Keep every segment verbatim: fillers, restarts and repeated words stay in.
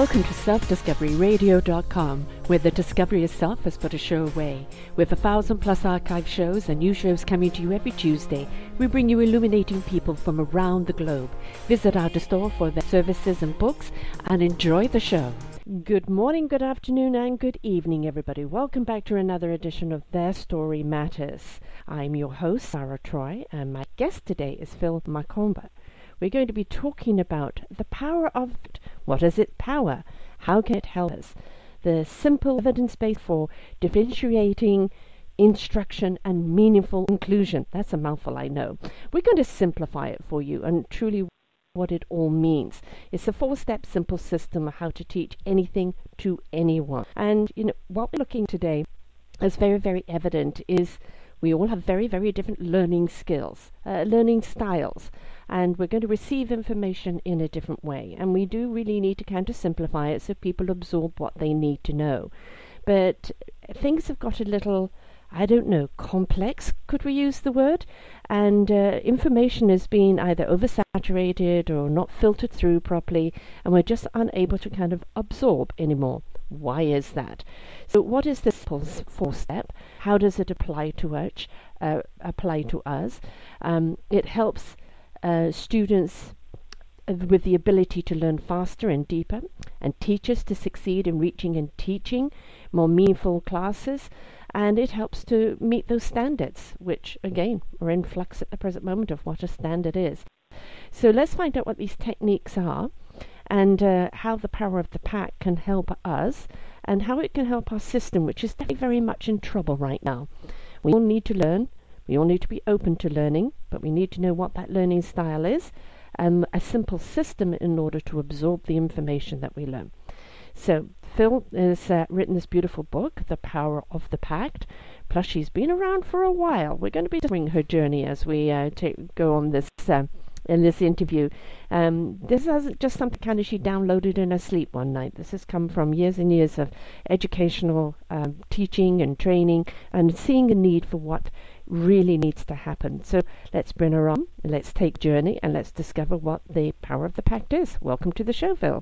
Welcome to self discovery radio dot com, where the discovery of self is but a show away. With a thousand plus archive shows and new shows coming to you every Tuesday, we bring you illuminating people from around the globe. Visit our store for their services and books and enjoy the show. Good morning, good afternoon, and good evening, everybody. Welcome back to another edition of Their Story Matters. I'm your host, Sarah Troy, and my guest today is Phil Macomber. We're going to be talking about the power of it. What is it power? How can it help us? The simple evidence base for differentiating instruction and meaningful inclusion. That's a mouthful, I know. We're going to simplify it for you and truly what it all means. It's a four-step simple system of how to teach anything to anyone. And you know what we're looking today is very, very evident is we all have very, very different learning skills, uh, learning styles, and we're going to receive information in a different way. And we do really need to kind of simplify it so people absorb what they need to know. But things have got a little, I don't know, complex, could we use the word? And uh, information is being either oversaturated or not filtered through properly, and we're just unable to kind of absorb anymore. Why is that? So what is this four-step? How does it apply to us? Uh, apply to us? Um, it helps uh, students with the ability to learn faster and deeper, and teachers to succeed in reaching and teaching more meaningful classes, and it helps to meet those standards, which again are in flux at the present moment of what a standard is. So let's find out what these techniques are, and uh, how the power of the pack can help us, and how it can help our system, which is very, very much in trouble right now. We all need to learn, we all need to be open to learning, but we need to know what that learning style is, and a simple system in order to absorb the information that we learn. So Phil has uh, written this beautiful book, The Power of the Pact, plus she's been around for a while. We're going to be doing her journey as we uh, take, go on this uh, in this interview. Um, this isn't just something kind of she downloaded in her sleep one night. This has come from years and years of educational um, teaching and training and seeing a need for what really needs to happen. So let's bring her on, and let's take journey, and let's discover what the power of the pact is. Welcome to the show, Phil.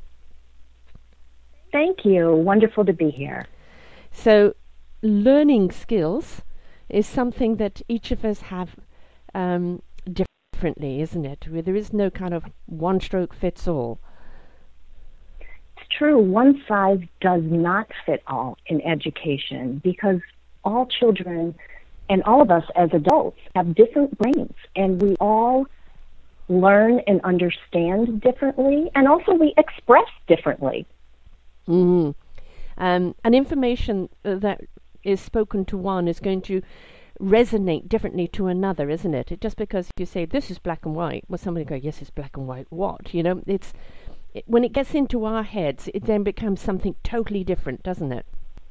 Thank you. Wonderful to be here. So learning skills is something that each of us have um, differently, isn't it? Where there is no kind of one stroke fits all. It's true. One size does not fit all in education, because all children and all of us as adults have different brains, and we all learn and understand differently, and also we express differently. Mm-hmm. Um, and information uh, that is spoken to one is going to resonate differently to another, isn't it? It just because you say this is black and white, well, somebody go, yes, it's black and white. What? You know, it's it, when it gets into our heads, it then becomes something totally different, doesn't it?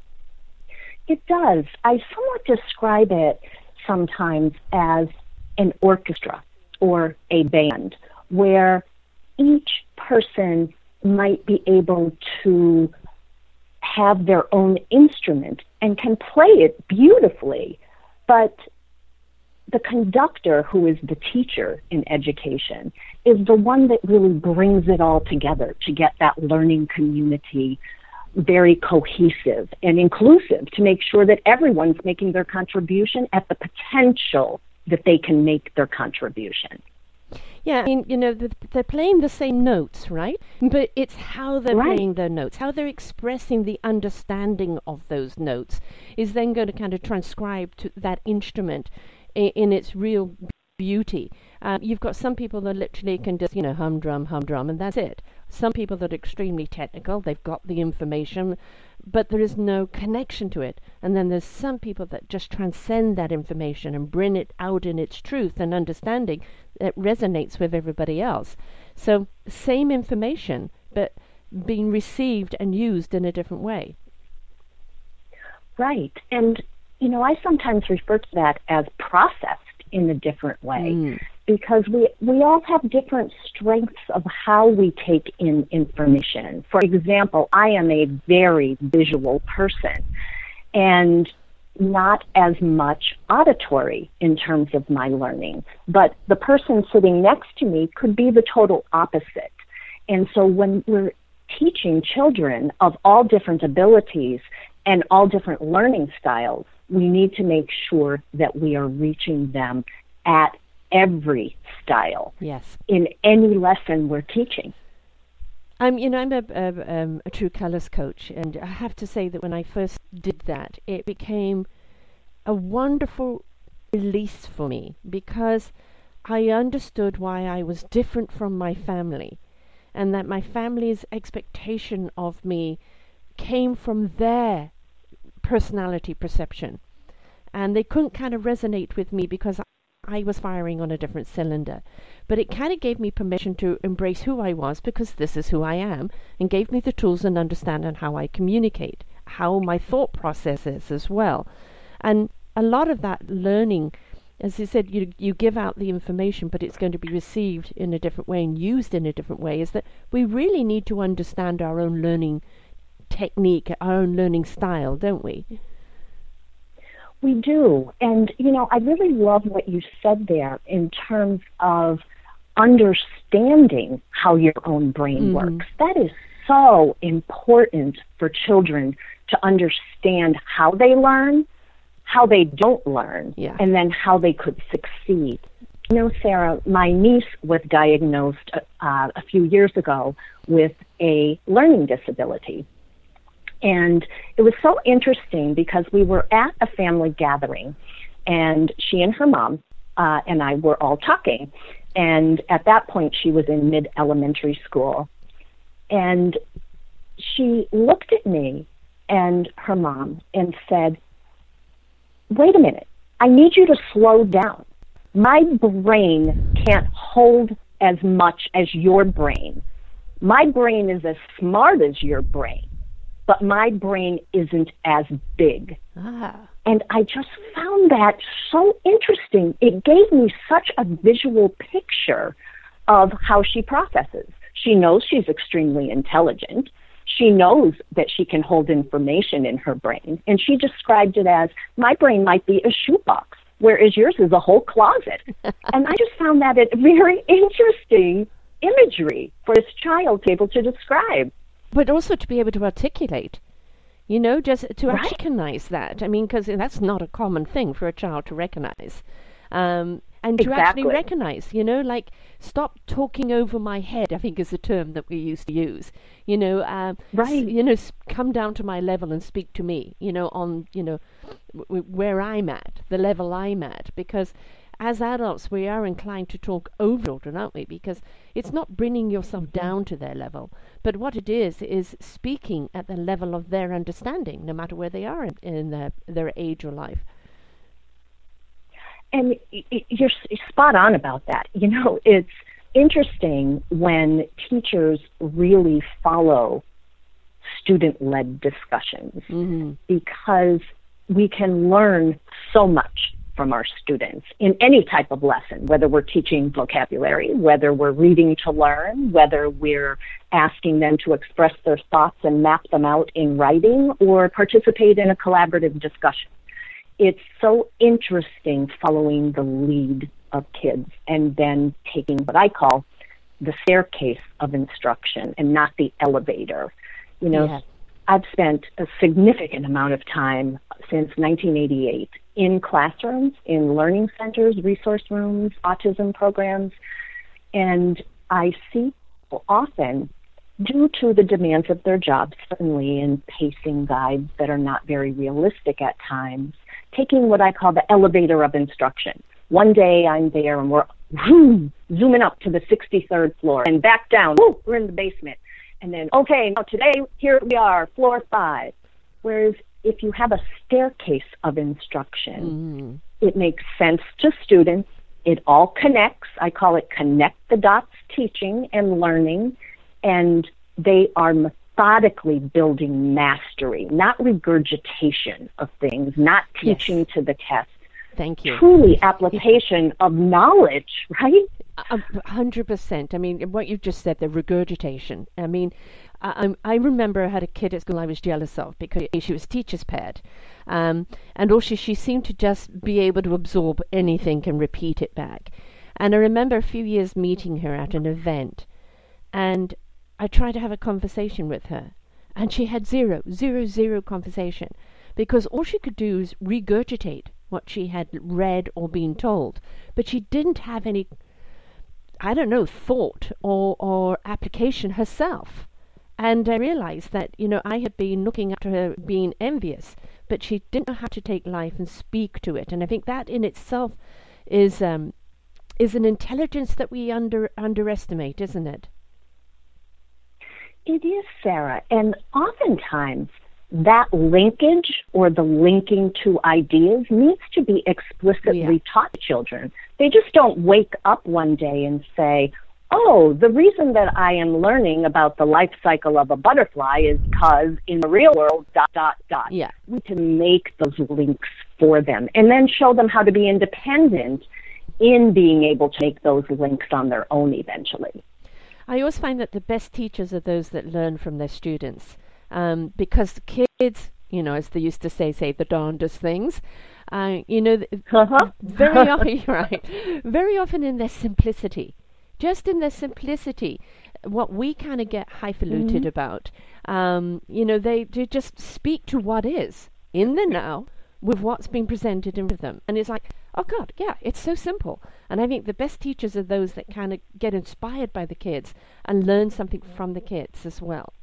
It does. I somewhat describe it sometimes as an orchestra or a band, where each person might be able to have their own instrument and can play it beautifully, but the conductor, who is the teacher in education, is the one that really brings it all together to get that learning community very cohesive and inclusive, to make sure that everyone's making their contribution at the potential that they can make their contribution. Yeah, I mean, you know, they're playing the same notes, right? But it's how they're right. playing their notes, how they're expressing the understanding of those notes is then going to kind of transcribe to that instrument in, in its real beauty. Um, you've got some people that literally can just, you know, humdrum, humdrum, and that's it. Some people that are extremely technical, they've got the information, but there is no connection to it. And then there's some people that just transcend that information and bring it out in its truth and understanding that resonates with everybody else. So same information, but being received and used in a different way. Right. And, you know, I sometimes refer to that as processed in a different way. Mm. Because we, we all have different strengths of how we take in information. For example, I am a very visual person and not as much auditory in terms of my learning. But the person sitting next to me could be the total opposite. And so when we're teaching children of all different abilities and all different learning styles, we need to make sure that we are reaching them at every style. Yes. In any lesson we're teaching. I'm, you know, I'm a, a, um, a true colors coach, and I have to say that when I first did that, it became a wonderful release for me, because I understood why I was different from my family, and that my family's expectation of me came from their personality perception, and they couldn't kind of resonate with me because I was firing on a different cylinder. But it kind of gave me permission to embrace who I was, because this is who I am, and gave me the tools and understanding how I communicate, how my thought process is as well. And a lot of that learning, as you said, you you give out the information, but it's going to be received in a different way and used in a different way, is that we really need to understand our own learning technique, our own learning style, don't we? We do. And, you know, I really love what you said there in terms of understanding how your own brain Mm-hmm. works. That is so important for children to understand how they learn, how they don't learn, Yeah. and then how they could succeed. You know, Sarah, my niece was diagnosed uh, a few years ago with a learning disability. And it was so interesting because we were at a family gathering, and she and her mom uh, and I were all talking. And at that point, she was in mid-elementary school. And she looked at me and her mom and said, "Wait a minute, I need you to slow down. My brain can't hold as much as your brain. My brain is as smart as your brain, but my brain isn't as big." Ah. And I just found that so interesting. It gave me such a visual picture of how she processes. She knows she's extremely intelligent. She knows that she can hold information in her brain. And she described it as, my brain might be a shoebox, whereas yours is a whole closet. And I just found that a very interesting imagery for this child to be able to describe. But also to be able to articulate, you know, just to Right. recognize that. I mean, because that's not a common thing for a child to recognize. Um, and to Exactly. actually recognize, you know, like, stop talking over my head, I think is a term that we used to use. You know, um, Right. s- you know, s- come down to my level and speak to me, you know, on, you know, w- w- where I'm at, the level I'm at. Because as adults, we are inclined to talk over children, aren't we? Because it's not bringing yourself down to their level, but what it is, is speaking at the level of their understanding, no matter where they are in, in their, their age or life. And y- y- you're s- spot on about that. You know, it's interesting when teachers really follow student-led discussions, Mm-hmm. because we can learn so much from our students in any type of lesson, whether we're teaching vocabulary, whether we're reading to learn, whether we're asking them to express their thoughts and map them out in writing, or participate in a collaborative discussion. It's so interesting following the lead of kids and then taking what I call the staircase of instruction and not the elevator. You know, Yeah. I've spent a significant amount of time since nineteen eighty-eight in classrooms, in learning centers, resource rooms, autism programs, and I see people often, due to the demands of their jobs, certainly in pacing guides that are not very realistic at times, taking what I call the elevator of instruction. One day I'm there and we're whoo, zooming up to the sixty-third floor and back down. Woo, we're in the basement. And then, okay, now today, here we are, floor five. Whereas if you have a staircase of instruction, Mm-hmm. it makes sense to students. It all connects. I call it connect the dots teaching and learning. And they are methodically building mastery, not regurgitation of things, not teaching Yes. to the test. Thank you. Truly application of knowledge, right? A hundred percent. I mean, what you just said, the regurgitation. I mean, I, I remember I had a kid at school I was jealous of because she was teacher's pet. Um, and also she seemed to just be able to absorb anything and repeat it back. And I remember a few years meeting her at an event. And I tried to have a conversation with her, and she had zero, zero, zero conversation, because all she could do is regurgitate what she had read or been told, but she didn't have any, I don't know, thought or, or application herself. And I realized that, you know, I had been looking at her being envious, but she didn't know how to take life and speak to it. And I think that in itself is um, is an intelligence that we under underestimate, isn't it? It is, Sarah. And oftentimes that linkage or the linking to ideas needs to be explicitly Yeah. taught to children. They just don't wake up one day and say, oh, the reason that I am learning about the life cycle of a butterfly is because in the real world, dot, dot, dot. Yeah. We need to make those links for them and then show them how to be independent in being able to make those links on their own eventually. I always find that the best teachers are those that learn from their students, um, because kids, you know, as they used to say, say the darndest things. Uh, you know, th- Uh-huh. very often, right? Very often in their simplicity, just in their simplicity, what we kind of get highfalutin Mhm. about. Um, you know, they, they just speak to what is in the now with what's been presented in front of them, and it's like, oh God, yeah, it's so simple. And I think the best teachers are those that kind of get inspired by the kids and learn something from the kids as well.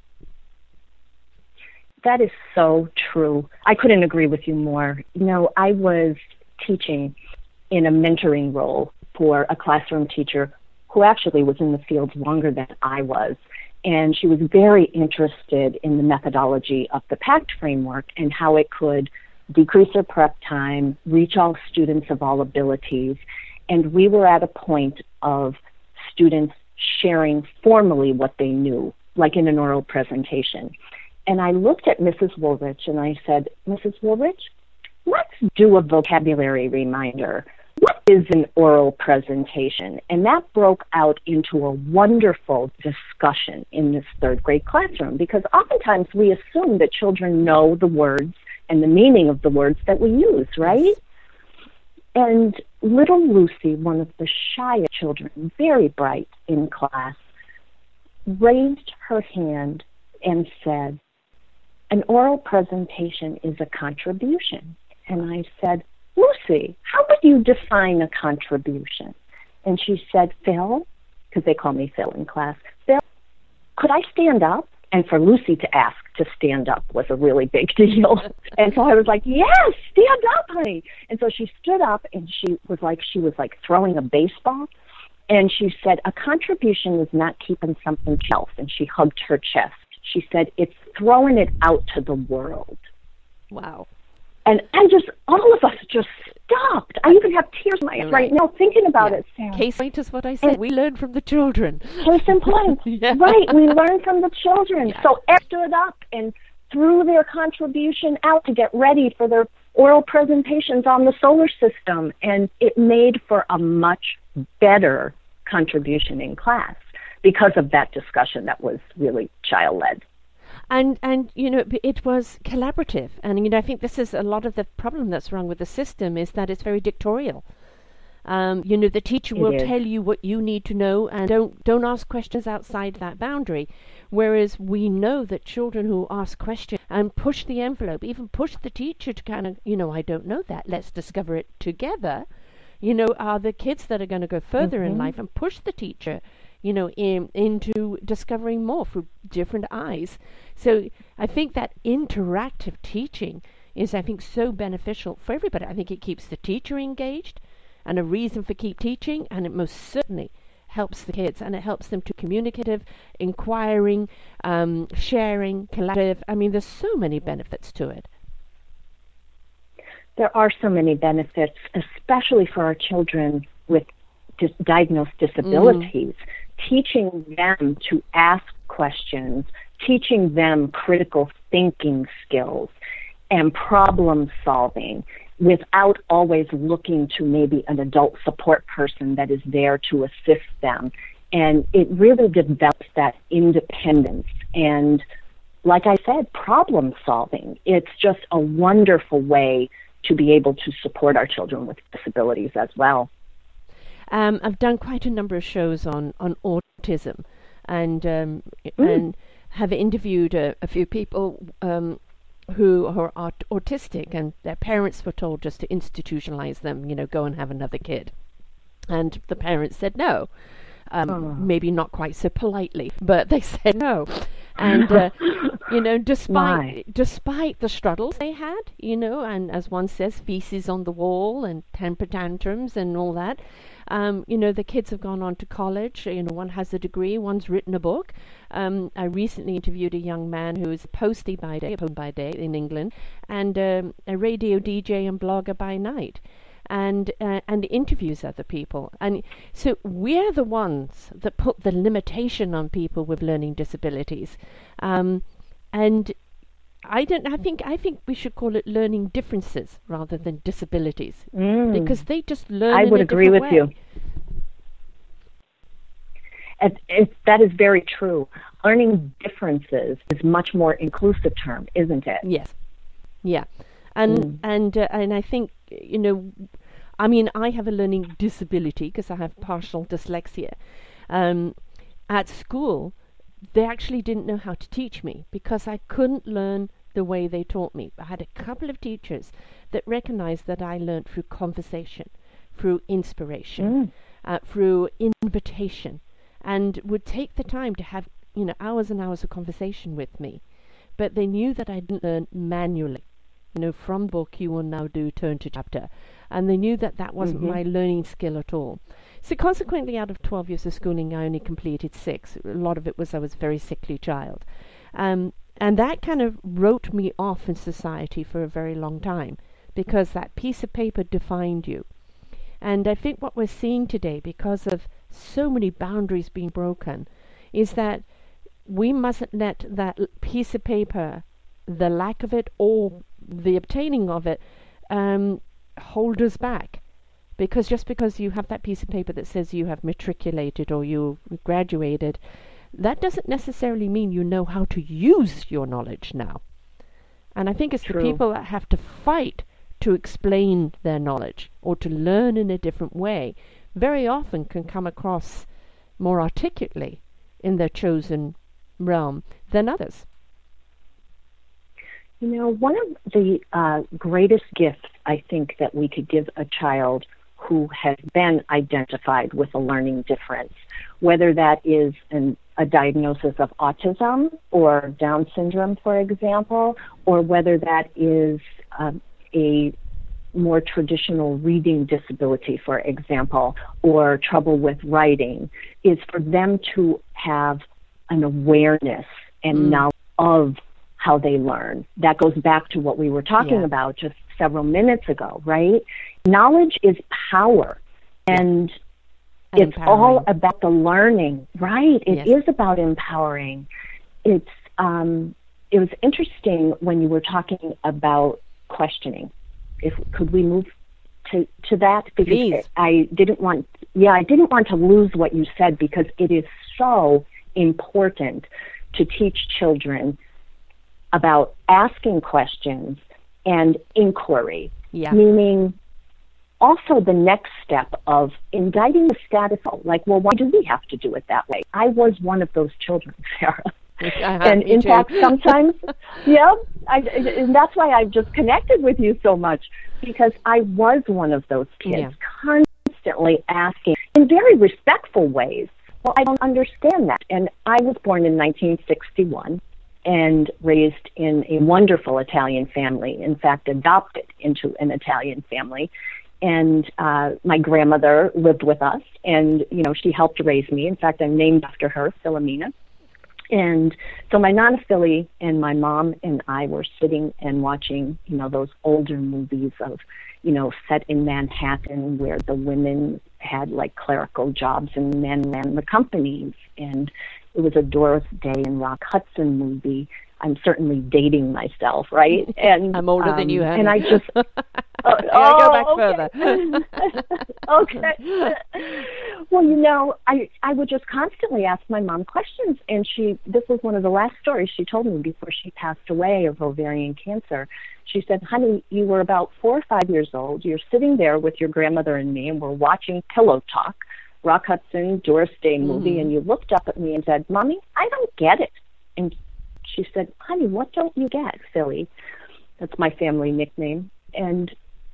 That is so true. I couldn't agree with you more. You know, I was teaching in a mentoring role for a classroom teacher who actually was in the field longer than I was. And she was very interested in the methodology of the PACT framework and how it could decrease their prep time, reach all students of all abilities. And we were at a point of students sharing formally what they knew, like in an oral presentation. And I looked at Missus Woolrich and I said, Missus Woolrich, let's do a vocabulary reminder. What is an oral presentation? And that broke out into a wonderful discussion in this third grade classroom, because oftentimes we assume that children know the words and the meaning of the words that we use, right? And little Lucy, one of the shyest children, very bright in class, raised her hand and said, an oral presentation is a contribution. And I said, Lucy, how would you define a contribution? And she said, Phil, because they call me Phil in class, Phil, could I stand up? And for Lucy to ask to stand up was a really big deal. And so I was like, yes, stand up, honey. And so she stood up and she was like, she was like throwing a baseball. And she said, a contribution is not keeping something shelf. And she hugged her chest. She said, it's throwing it out to the world. Wow. And I just, all of us just stopped. I even have tears in my eyes right now thinking about Yeah. it, Sarah. Case point is what I said. And- we learn from the children. Case in point. Yeah. Right, we learn from the children. Yeah. So everyone stood up and threw their contribution out to get ready for their oral presentations on the solar system. And it made for a much better contribution in class because of that discussion that was really child-led. And, and you know, b- it was collaborative. And, you know, I think this is a lot of the problem that's wrong with the system is that it's very dictatorial. Um, you know, the teacher It will is. tell you what you need to know and don't, don't ask questions outside that boundary. Whereas we know that children who ask questions and push the envelope, even push the teacher to kind of, you know, I don't know that, let's discover it together, you know, are the kids that are going to go further in Mhm. life and push the teacher, you know, in, into discovering more through different eyes. So I think that interactive teaching is, I think, so beneficial for everybody. I think it keeps the teacher engaged and a reason for keep teaching, and it most certainly helps the kids, and it helps them to communicative, inquiring, um, sharing, collaborative. I mean, there's so many benefits to it. There are so many benefits, especially for our children with dis- diagnosed disabilities. Teaching them to ask questions, teaching them critical thinking skills and problem solving without always looking to maybe an adult support person that is there to assist them. And it really develops that independence and, like I said, problem solving. It's just a wonderful way to be able to support our children with disabilities as well. Um, I've done quite a number of shows on, on autism, and um, Mm. and have interviewed a, a few people um, who are aut- autistic, and their parents were told just to institutionalize them, you know, go and have another kid. And the parents said no. Um, Oh. maybe not quite so politely, but they said no. And, uh, you know, despite Why? despite the struggles they had, you know, and as one says, feces on the wall and temper tantrums and all that, um, you know, the kids have gone on to college. You know, one has a degree, one's written a book. Um, I recently interviewed a young man who is a postie by day, a poem by day in England, and um, a radio D J and blogger by night. And uh, and interviews other people, and so we're the ones that put the limitation on people with learning disabilities, um, and I don't. I think I think we should call it learning differences rather than disabilities, Mm. because they just learn. I in would a agree different with way. you. It, it, that is very true. Learning differences is a much more inclusive term, isn't it? Yes, yeah, and Mm. and uh, and I think, you know, I mean, I have a learning disability because I have partial dyslexia. Um, at school, they actually didn't know how to teach me because I couldn't learn the way they taught me. I had a couple of teachers that recognized that I learned through conversation, through inspiration, Mm. uh, through invitation, and would take the time to have, you know, hours and hours of conversation with me. But they knew that I didn't learn manually. You know, from book you will now do turn to chapter. And they knew that that wasn't Mhm. my learning skill at all. So consequently, out of twelve years of schooling, I only completed six. A lot of it was I was a very sickly child. Um, and that kind of wrote me off in society for a very long time, because that piece of paper defined you. And I think what we're seeing today, because of so many boundaries being broken, is that we mustn't let that l- piece of paper, the lack of it or the obtaining of it, um, hold us back. Because just because you have that piece of paper that says you have matriculated or you graduated, that doesn't necessarily mean you know how to use your knowledge now. And I think it's True. the people that have to fight to explain their knowledge or to learn in a different way very often can come across more articulately in their chosen realm than others. You know, one of the uh, greatest gifts I think that we could give a child who has been identified with a learning difference, whether that is an, a diagnosis of autism or Down syndrome, for example, or whether that is um, a more traditional reading disability, for example, or trouble with writing, is for them to have an awareness and Mm. knowledge of how they learn. That goes back to what we were talking Yeah. about just several minutes ago, right? Knowledge is power, and And it's all empowering. about the learning, right? It Yes. is about empowering. It's um, it was interesting when you were talking about questioning. If could we move to to that? Because Please. I didn't want, yeah, I didn't want to lose what you said, because it is so important to teach children about asking questions and inquiry, Yeah. meaning also the next step of indicting the status quo, like, well, why do we have to do it that way? I was one of those children, Sarah. Uh-huh, And me in too. fact, sometimes, yeah, I, and that's why I've just connected with you so much, because I was one of those kids, Yeah. constantly asking in very respectful ways, well, I don't understand that. And I was born in nineteen sixty-one and raised in a wonderful Italian family, in fact, adopted into an Italian family. And uh, my grandmother lived with us, and, you know, she helped raise me. In fact, I'm named after her, Philomena. And so my Nana Philly and my mom and I were sitting and watching, you know, those older movies of, you know, set in Manhattan, where the women had like clerical jobs and the men ran the companies. And it was a Doris Day and Rock Hudson movie. I'm certainly dating myself, right? And I'm older um, than you, honey. and I just I oh, gotta go back okay. further. Okay. Well, you know, I I would just constantly ask my mom questions, and she. This was one of the last stories she told me before she passed away of ovarian cancer. She said, "Honey, you were about four or five years old. You're sitting there with your grandmother and me, and we're watching Pillow Talk, Rock Hudson, Doris Day movie, mm-hmm. and you looked up at me and said, Mommy, I don't get it. And she said, honey, what don't you get, Philly? That's my family nickname. And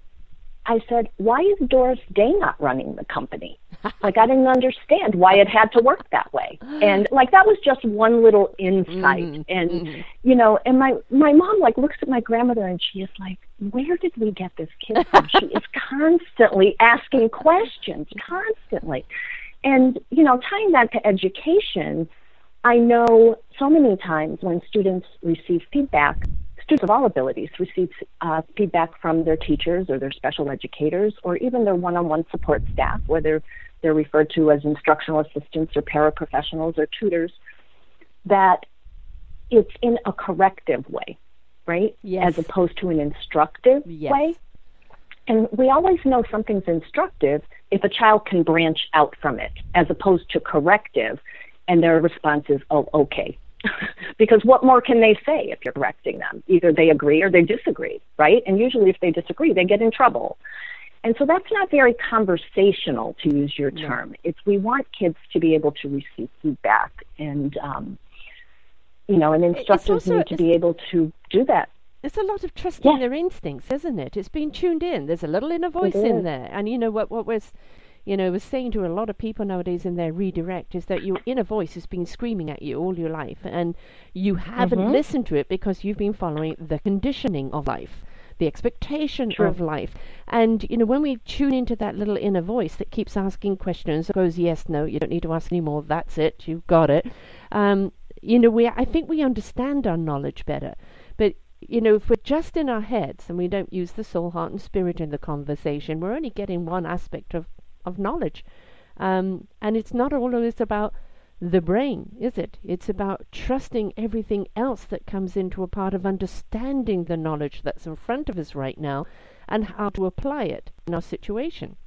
I said, why is Doris Day not running the company? Like, I didn't understand why it had to work that way. And, like, that was just one little insight. Mm-hmm. And, mm-hmm. you know, and my, my mom, like, looks at my grandmother, and she is like, where did we get this kid from? She is constantly asking questions, constantly. And, you know, tying that to education, I know so many times when students receive feedback, students of all abilities receive uh, feedback from their teachers or their special educators or even their one-on-one support staff, whether they're referred to as instructional assistants or paraprofessionals or tutors, that it's in a corrective way, right? Yes. As opposed to an instructive yes. way. And we always know something's instructive if a child can branch out from it, as opposed to corrective, and their response is, oh, okay. Because what more can they say if you're correcting them? Either they agree or they disagree, right? And usually if they disagree, they get in trouble. And so that's not very conversational, to use your term. Yeah. It's we want kids to be able to receive feedback, and, um, you know, and instructors also, need to be able to do that. It's a lot of trusting yeah. their instincts, isn't it? It's being tuned in. There's a little inner voice in there. And you know what, what was... You know, was saying to a lot of people nowadays in their redirect is that your inner voice has been screaming at you all your life, and you haven't mm-hmm. listened to it because you've been following the conditioning of life, the expectation True. Of life. And, you know, when we tune into that little inner voice that keeps asking questions, goes, yes, no, you don't need to ask anymore, that's it, you've got it. Um, you know, we I think we understand our knowledge better. But you know, if we're just in our heads and we don't use the soul, heart, and spirit in the conversation, we're only getting one aspect of of knowledge. Um, and it's not always about the brain, is it? It's about trusting everything else that comes into a part of understanding the knowledge that's in front of us right now and how to apply it in our situation.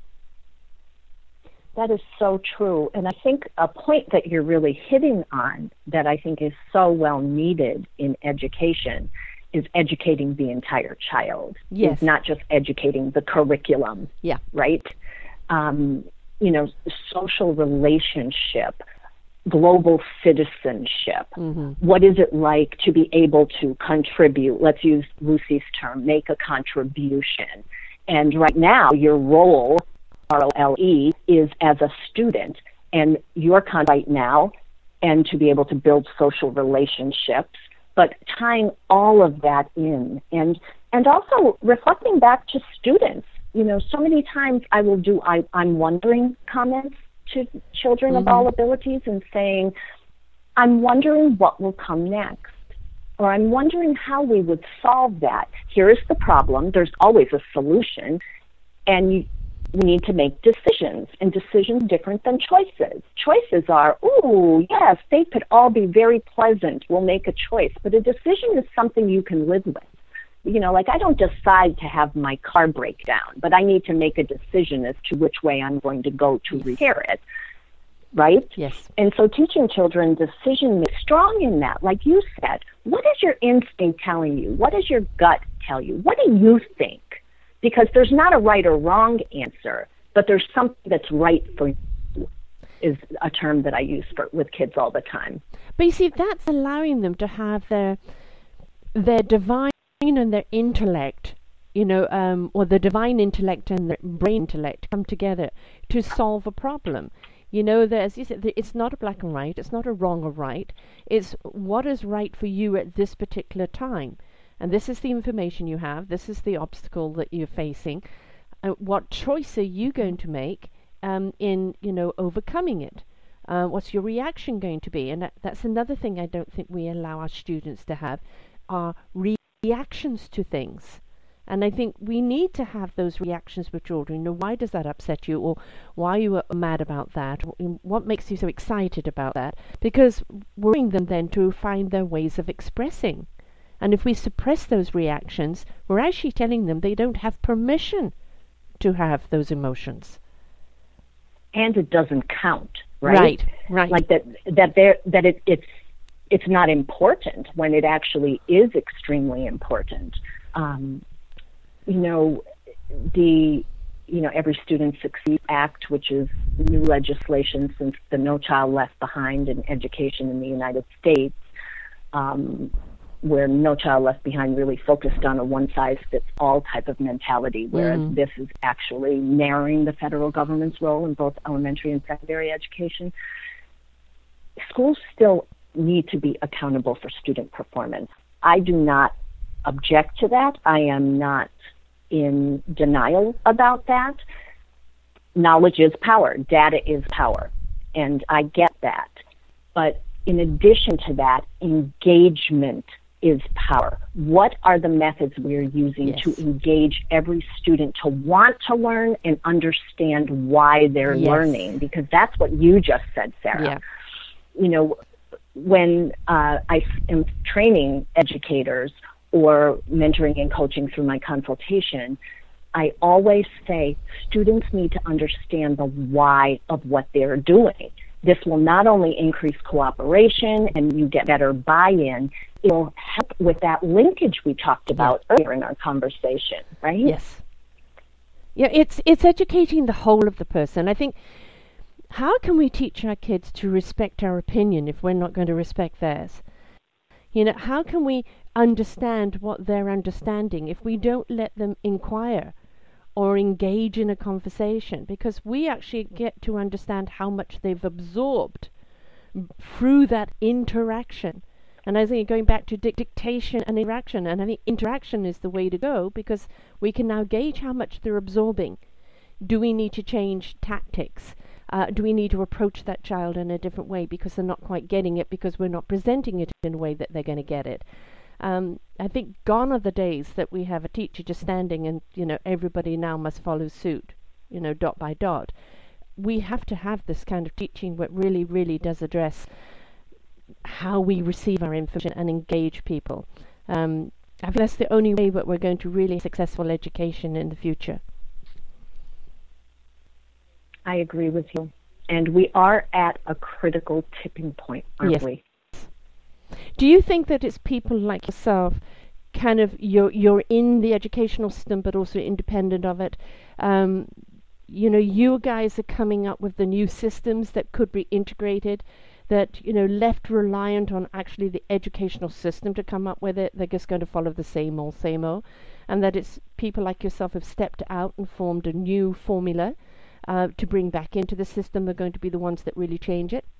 That is so true. And I think a point that you're really hitting on that I think is so well needed in education is educating the entire child. Yes. It's not just educating the curriculum. Yeah. Right? Um, you know, social relationship, global citizenship. Mm-hmm. What is it like to be able to contribute? Let's use Lucy's term, make a contribution. And right now, your role, R O L E, is as a student, and your con right now, and to be able to build social relationships, but tying all of that in, and and also reflecting back to students. You know, so many times I will do I, I'm wondering comments to children mm-hmm. of all abilities and saying, I'm wondering what will come next, or I'm wondering how we would solve that. Here is the problem. There's always a solution, and you, we need to make decisions, and decisions different than choices. Choices are, ooh, yes, they could all be very pleasant. We'll make a choice, but a decision is something you can live with. You know, like I don't decide to have my car break down, but I need to make a decision as to which way I'm going to go to repair it, right? Yes. And so teaching children decision making, strong in that, like you said, what is your instinct telling you? What does your gut tell you? What do you think? Because there's not a right or wrong answer, but there's something that's right for you, is a term that I use for with kids all the time. But you see, that's allowing them to have their their divine and their intellect, you know, um, or the divine intellect and the brain intellect come together to solve a problem. You know, that, as you said, it's not a black and white, it's not a wrong or right, it's what is right for you at this particular time. And this is the information you have, this is the obstacle that you're facing. Uh, what choice are you going to make um, in, you know, overcoming it? Uh, what's your reaction going to be? And that, that's another thing I don't think we allow our students to have, are re- reactions to things. And I think we need to have those reactions with children. You know, why does that upset you? Or why are you mad about that? What makes you so excited about that? Because we're bringing them then to find their ways of expressing. And if we suppress those reactions, we're actually telling them they don't have permission to have those emotions. And it doesn't count, right? Right, right. Like that that there that it, it's it's not important when it actually is extremely important. Um, you know, the you know Every Student Succeeds Act, which is new legislation since the No Child Left Behind in education in the United States, um, where No Child Left Behind really focused on a one-size-fits-all type of mentality, whereas mm. this is actually narrowing the federal government's role in both elementary and secondary education. Schools still need to be accountable for student performance. I do not object to that. I am not in denial about that. Knowledge is power. Data is power. And I get that. But in addition to that, engagement is power. What are the methods we're using yes. to engage every student to want to learn and understand why they're yes. learning? Because that's what you just said, Sarah. Yeah. You know, when uh, I am training educators or mentoring and coaching through my consultation, I always say students need to understand the why of what they're doing. This will not only increase cooperation and you get better buy-in, it will help with that linkage we talked about yeah. earlier in our conversation, right? Yes. Yeah, it's it's educating the whole of the person. I think, how can we teach our kids to respect our opinion if we're not going to respect theirs? You know, how can we understand what they're understanding if we don't let them inquire or engage in a conversation? Because we actually get to understand how much they've absorbed through that interaction. And I think going back to dic- dictation and interaction, and I think interaction is the way to go, because we can now gauge how much they're absorbing. Do we need to change tactics? Uh, do we need to approach that child in a different way because they're not quite getting it, because we're not presenting it in a way that they're going to get it? Um, I think gone are the days that we have a teacher just standing and, you know, everybody now must follow suit, you know, dot by dot. We have to have this kind of teaching that really, really does address how we receive our information and engage people. Um, I think that's the only way that we're going to really successful education in the future. I agree with you. And we are at a critical tipping point, aren't yes. we? Do you think that it's people like yourself, kind of, you're, you're in the educational system but also independent of it, um, you know, you guys are coming up with the new systems that could be integrated, that, you know, left reliant on actually the educational system to come up with it, they're just going to follow the same old, same old, and that it's people like yourself have stepped out and formed a new formula uh, to bring back into the system, they're going to be the ones that really change it?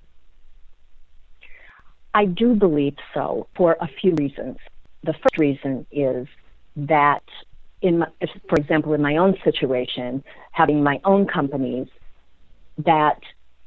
I do believe so, for a few reasons. The first reason is that, in my, for example, in my own situation, having my own companies, that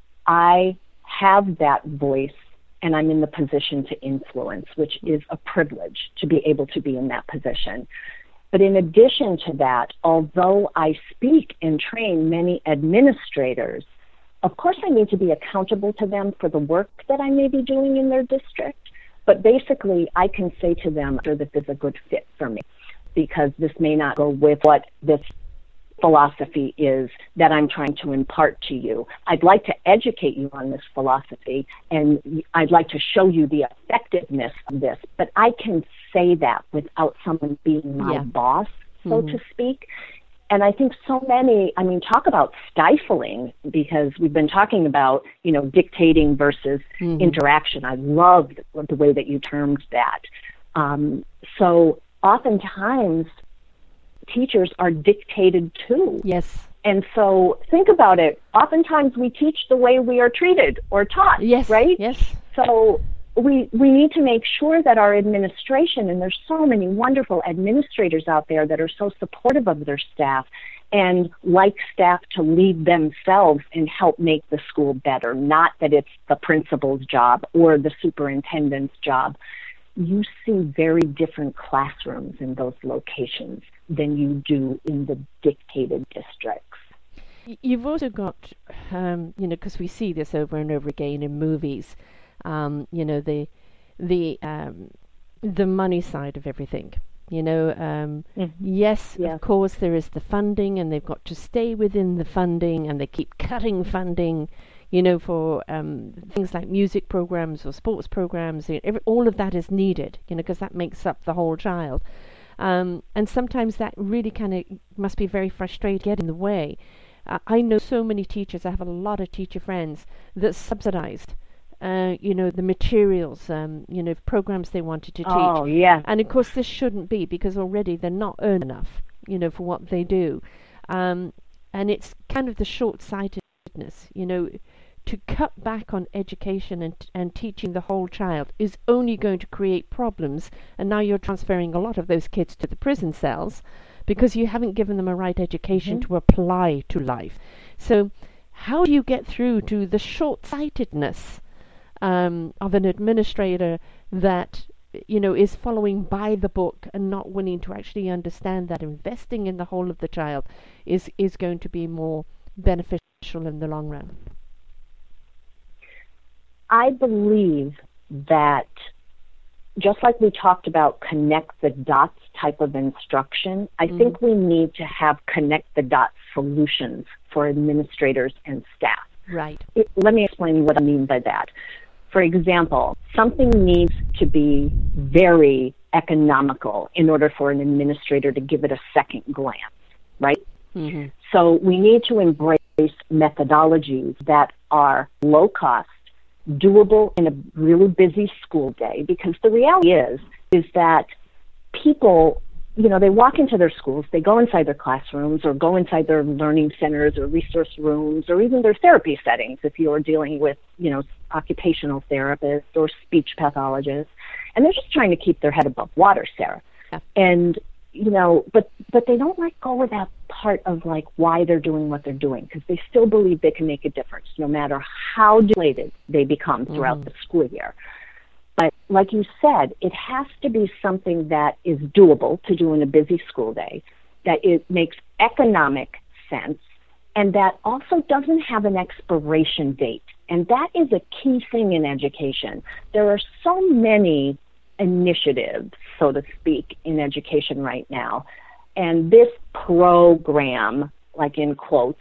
I have that voice and I'm in the position to influence, which is a privilege to be able to be in that position. But in addition to that, although I speak and train many administrators, of course I need to be accountable to them for the work that I may be doing in their district. But basically, I can say to them that this is a good fit for me, because this may not go with what this philosophy is that I'm trying to impart to you. I'd like to educate you on this philosophy, and I'd like to show you the effectiveness of this. But I can say that without someone being my yeah. boss, so mm-hmm. to speak. And I think so many, I mean, talk about stifling, because we've been talking about, you know, dictating versus mm-hmm. interaction. I loved the way that you termed that. Um, so oftentimes, teachers are dictated to. Yes. And so think about it. Oftentimes we teach the way we are treated or taught, yes. right? Yes. So we we need to make sure that our administration, and there's so many wonderful administrators out there that are so supportive of their staff and like staff to lead themselves and help make the school better, not that it's the principal's job or the superintendent's job. You see very different classrooms in those locations than you do in the dictated districts. You've also got, um, you know, because we see this over and over again in movies, um, you know, the the um, the money side of everything. You know, um, mm-hmm. yes, yeah. of course, there is the funding, and they've got to stay within the funding, and they keep cutting funding, you know, for um, things like music programs or sports programs. You know, every, all of that is needed, you know, because that makes up the whole child. Um, and sometimes that really kind of must be very frustrating, get in the way. I, I know so many teachers, I have a lot of teacher friends that subsidized, uh, you know, the materials, um, you know, programs they wanted to teach. Oh, yeah. And of course this shouldn't be, because already they're not earning enough, you know, for what they do. Um, and it's kind of the short-sightedness, you know, to cut back on education and, and teaching the whole child is only going to create problems. And now you're transferring a lot of those kids to the prison cells because you haven't given them a right education Mm-hmm. to apply to life. So how do you get through to the short-sightedness um, of an administrator that, you know, is following by the book and not willing to actually understand that investing in the whole of the child is, is going to be more beneficial in the long run? I believe that just like we talked about connect the dots type of instruction, I Mhm. think we need to have connect the dots solutions for administrators and staff. Right. It, let me explain what I mean by that. For example, something needs to be very economical in order for an administrator to give it a second glance, right? Mm-hmm. So we need to embrace methodologies that are low cost, doable in a really busy school day, because the reality is, is that people, you know, they walk into their schools, they go inside their classrooms or go inside their learning centers or resource rooms or even their therapy settings if you're dealing with, you know, occupational therapists or speech pathologists, and they're just trying to keep their head above water, Sarah. Yeah. And, you know, but, but they don't let go of that part of like why they're doing what they're doing, because they still believe they can make a difference no matter how deflated they become throughout Mhm. the school year. But like you said, it has to be something that is doable to do in a busy school day, that it makes economic sense, and that also doesn't have an expiration date. And that is a key thing in education. There are so many initiatives, so to speak, in education right now. And this program, like in quotes,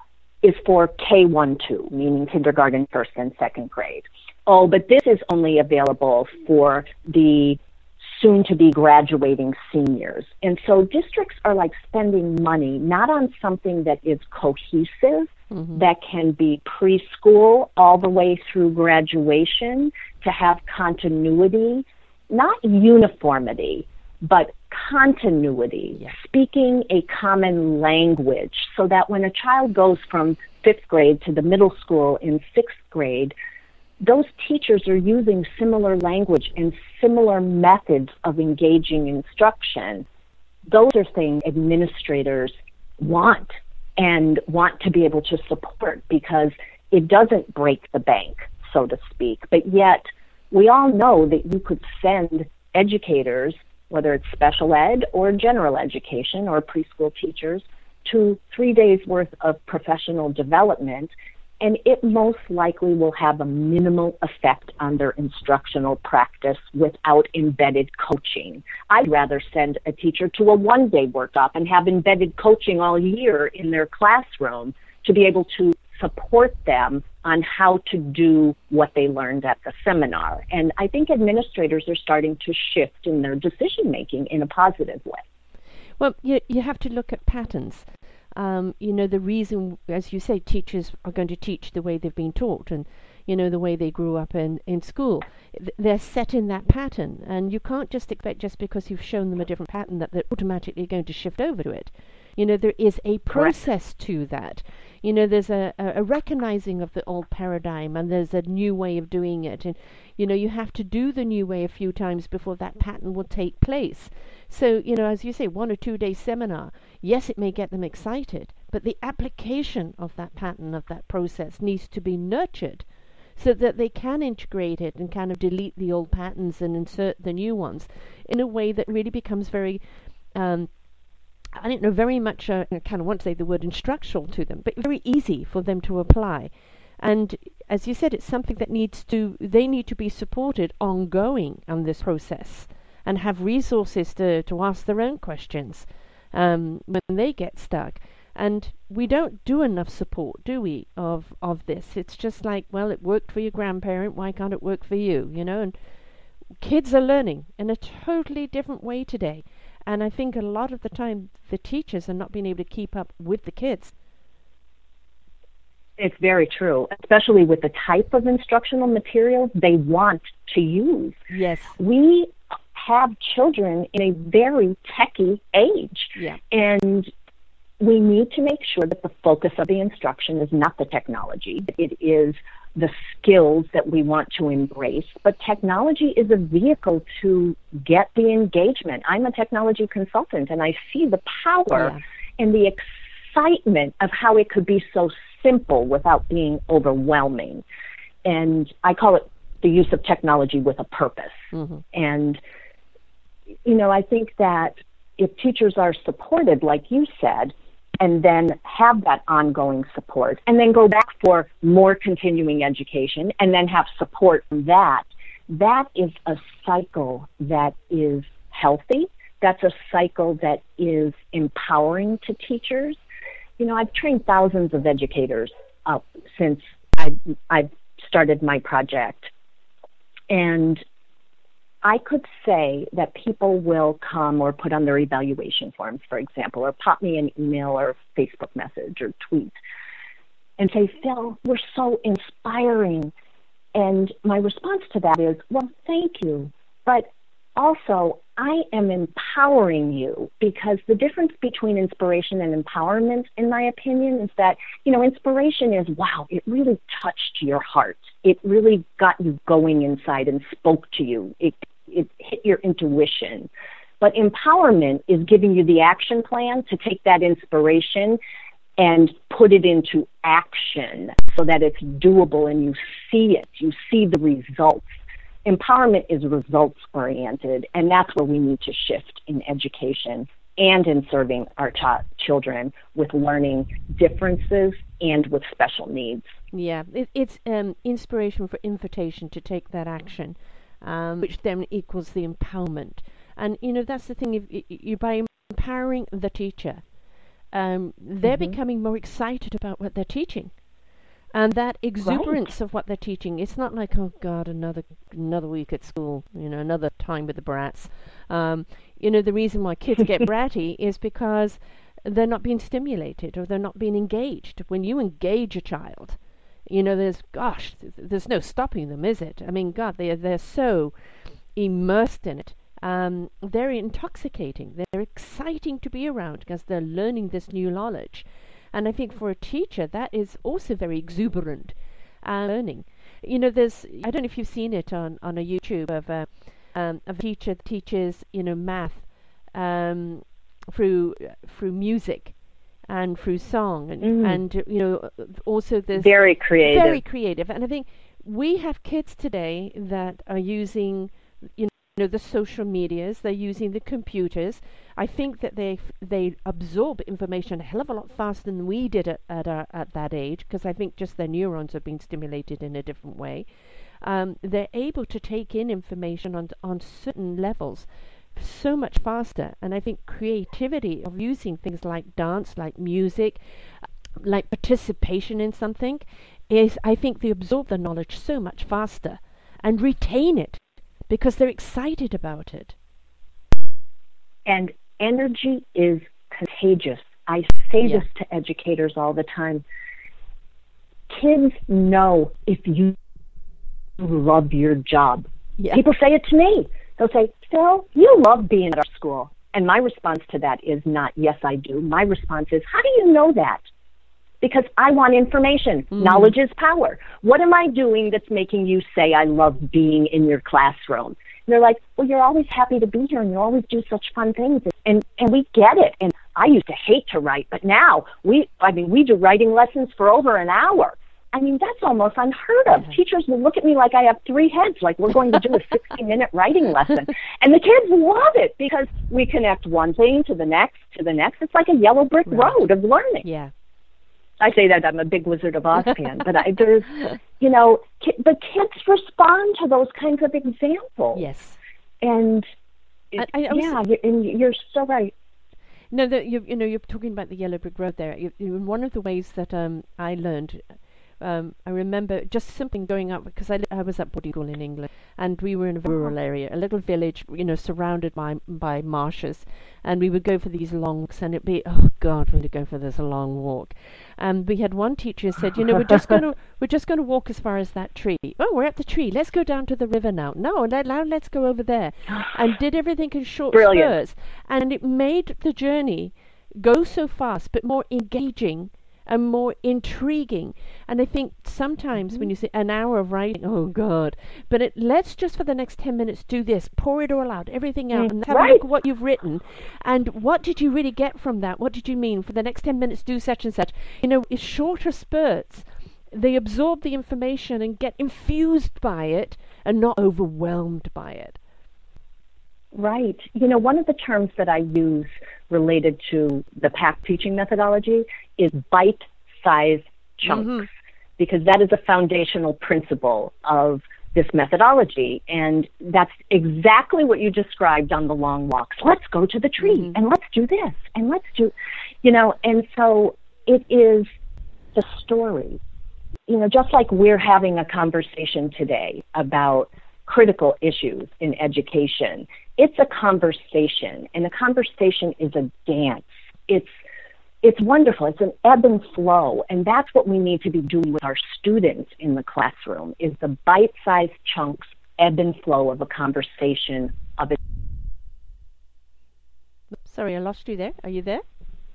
is for K one two, meaning kindergarten, first and second grade. Oh, but this is only available for the soon-to-be graduating seniors. And so districts are like spending money not on something that is cohesive, Mm-hmm. that can be preschool all the way through graduation, to have continuity, not uniformity, but continuity, Yeah. speaking a common language, so that when a child goes from fifth grade to the middle school in sixth grade, those teachers are using similar language and similar methods of engaging instruction. Those are things administrators want and want to be able to support, because it doesn't break the bank, so to speak. But yet, we all know that you could send educators, whether it's special ed or general education or preschool teachers, to three days worth of professional development, and it most likely will have a minimal effect on their instructional practice without embedded coaching. I'd rather send a teacher to a one-day workshop and have embedded coaching all year in their classroom to be able to support them on how to do what they learned at the seminar. And I think administrators are starting to shift in their decision-making in a positive way. Well, you, you have to look at patterns. Um, you know, the reason, as you say, teachers are going to teach the way they've been taught and, you know, the way they grew up in, in school. Th- they're set in that pattern, and you can't just expect just because you've shown them a different pattern that they're automatically going to shift over to it. You know, there is a process Correct. To that. You know, there's a, a, a recognizing of the old paradigm, and there's a new way of doing it. And, you know, you have to do the new way a few times before that pattern will take place. So, you know, as you say, one or two day seminar, yes, it may get them excited, but the application of that pattern, of that process, needs to be nurtured so that they can integrate it and kind of delete the old patterns and insert the new ones in a way that really becomes very, um, I don't know, very much, uh, I kind of want to say the word instructional to them, but very easy for them to apply. And as you said, it's something that needs to, they need to be supported ongoing on this process and have resources to, to ask their own questions um, when they get stuck. And we don't do enough support, do we, of, of this? It's just like, well, it worked for your grandparent, why can't it work for you, you know? And kids are learning in a totally different way today. And I think a lot of the time the teachers are not being able to keep up with the kids. It's very true, especially with the type of instructional materials they want to use. Yes. We have children in a very techie age. Yeah. And we need to make sure that the focus of the instruction is not the technology. It is the skills that we want to embrace. But technology is a vehicle to get the engagement. I'm a technology consultant, and I see the power yeah. and the excitement of how it could be so simple without being overwhelming. And I call it the use of technology with a purpose. Mm-hmm. And, you know, I think that if teachers are supported, like you said, and then have that ongoing support, and then go back for more continuing education, and then have support from that, that is a cycle that is healthy. That's a cycle that is empowering to teachers. You know, I've trained thousands of educators up since I, I've started my project. And I could say that people will come or put on their evaluation forms, for example, or pop me an email or Facebook message or tweet and say, Phil, we're so inspiring. And my response to that is, well, thank you. But also, I am empowering you, because the difference between inspiration and empowerment, in my opinion, is that, you know, inspiration is, wow, it really touched your heart. It really got you going inside and spoke to you. It, it hit your intuition. But empowerment is giving you the action plan to take that inspiration and put it into action so that it's doable and you see it. You see the results. Empowerment is results-oriented, and that's where we need to shift in education and in serving our ch- children with learning differences and with special needs. Yeah, it, it's um, inspiration for invitation to take that action, um, which then equals the empowerment. And, you know, that's the thing, if you, you by empowering the teacher, um, they're mm-hmm. becoming more excited about what they're teaching. And that exuberance right. of what they're teaching, it's not like, oh God, another another week at school, you know, another time with the brats. Um, you know, the reason why kids get bratty is because they're not being stimulated or they're not being engaged. When you engage a child, you know, there's, gosh, th- there's no stopping them, is it? I mean, God, they are, they're so immersed in it. Um, they're intoxicating. They're exciting to be around because they're learning this new knowledge. And I think for a teacher, that is also very exuberant uh, learning. You know, there's, I don't know if you've seen it on, on a YouTube of a, um, of a teacher that teaches, you know, math um, through through music and through song. And, mm. and you know, also there's... Very creative. Very creative. And I think we have kids today that are using, you know, know, the social medias, they're using the computers. I think that they they absorb information a hell of a lot faster than we did at at, our, at that age, because I think just their neurons are being stimulated in a different way. Um, they're able to take in information on on certain levels so much faster, and I think creativity of using things like dance, like music, like participation in something, is, I think they absorb the knowledge so much faster and retain it, because they're excited about it. And energy is contagious. I say yeah. this to educators all the time. Kids know if you love your job. Yeah. People say it to me. They'll say, Phil, you love being at our school. And my response to that is not, yes, I do. My response is, how do you know that? Because I want information. Mm. Knowledge is power. What am I doing that's making you say I love being in your classroom? And they're like, well, you're always happy to be here and you always do such fun things. And and we get it. And I used to hate to write, but now we, I mean, we do writing lessons for over an hour. I mean, that's almost unheard of. Mm-hmm. Teachers will look at me like I have three heads, like we're going to do a sixty-minute writing lesson. And the kids love it because we connect one thing to the next, to the next. It's like a yellow brick right. road of learning. Yeah. I say that I'm a big Wizard of Oz fan, but I, there's, you know, ki- the kids respond to those kinds of examples. Yes. And, I, I, I yeah, you're, and you're so right. No, the, you, you know, you're talking about the yellow brick road there. You, you, one of the ways that um, I learned Um, I remember just something going up because I, li- I was at boarding school in England, and we were in a rural area, a little village, you know, surrounded by by marshes, and we would go for these long walks, and it'd be, oh God, we're going to go for this long walk. And we had one teacher who said, you know, we're just going to we're just going to walk as far as that tree. Oh, we're at the tree. Let's go down to the river now. No, let, now let's go over there, and did everything in short Brilliant. spurts, and it made the journey go so fast, but more engaging and more intriguing. And I think sometimes Mm-hmm. when you say an hour of writing, oh God, but it, let's just for the next ten minutes do this, pour it all out, everything out, Mm, and have a right. look at what you've written, and what did you really get from that? What did you mean? For the next ten minutes, do such and such. You know, it's shorter spurts. They absorb the information and get infused by it and not overwhelmed by it. Right. You know, one of the terms that I use related to the PAC teaching methodology is bite-sized chunks, Mm-hmm. because that is a foundational principle of this methodology. And that's exactly what you described on the long walks. Let's go to the tree Mm-hmm. and let's do this and let's do, you know, and so it is the story. You know, just like we're having a conversation today about critical issues in education, it's a conversation, and a conversation is a dance. It's it's wonderful. It's an ebb and flow, and that's what we need to be doing with our students in the classroom, is the bite-sized chunks, ebb and flow of a conversation of it. Sorry, I lost you there. Are you there?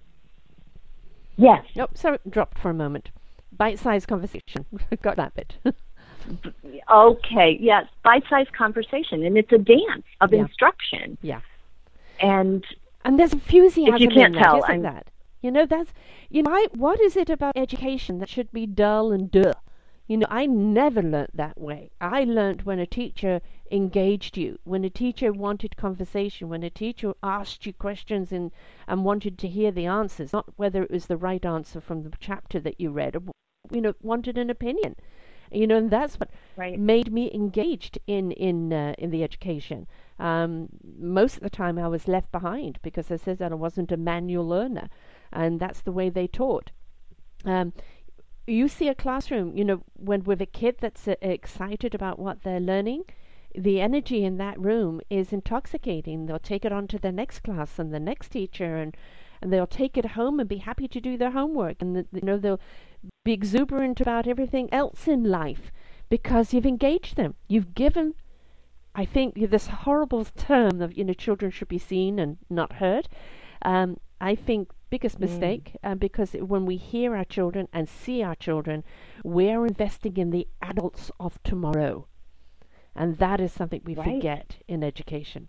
Yes. Nope, sorry, dropped for a moment. Bite-sized conversation. Got that bit. Okay, yes, bite-sized conversation, and it's a dance of Yeah. instruction. Yeah. And And there's enthusiasm If you can't in that, tell, isn't I'm- that? You know, that's, you know, I, what is it about education that should be dull and duh? You know, I never learnt that way. I learnt when a teacher engaged you, when a teacher wanted conversation, when a teacher asked you questions and, and wanted to hear the answers, not whether it was the right answer from the chapter that you read, or, you know, wanted an opinion. You know, and that's what right. made me engaged in in uh, in the education. Um, most of the time, I was left behind because I said that I wasn't a manual learner, and that's the way they taught. Um, you see a classroom, you know, when with a kid that's uh, excited about what they're learning, the energy in that room is intoxicating. They'll take it on to the next class and the next teacher, and and they'll take it home and be happy to do their homework, and the, you know they'll be exuberant about everything else in life because you've engaged them. You've given, I think, this horrible term of, you know, children should be seen and not heard. Um, I think biggest mistake, uh, because when we hear our children and see our children, we're investing in the adults of tomorrow. And that is something we Right. forget in education.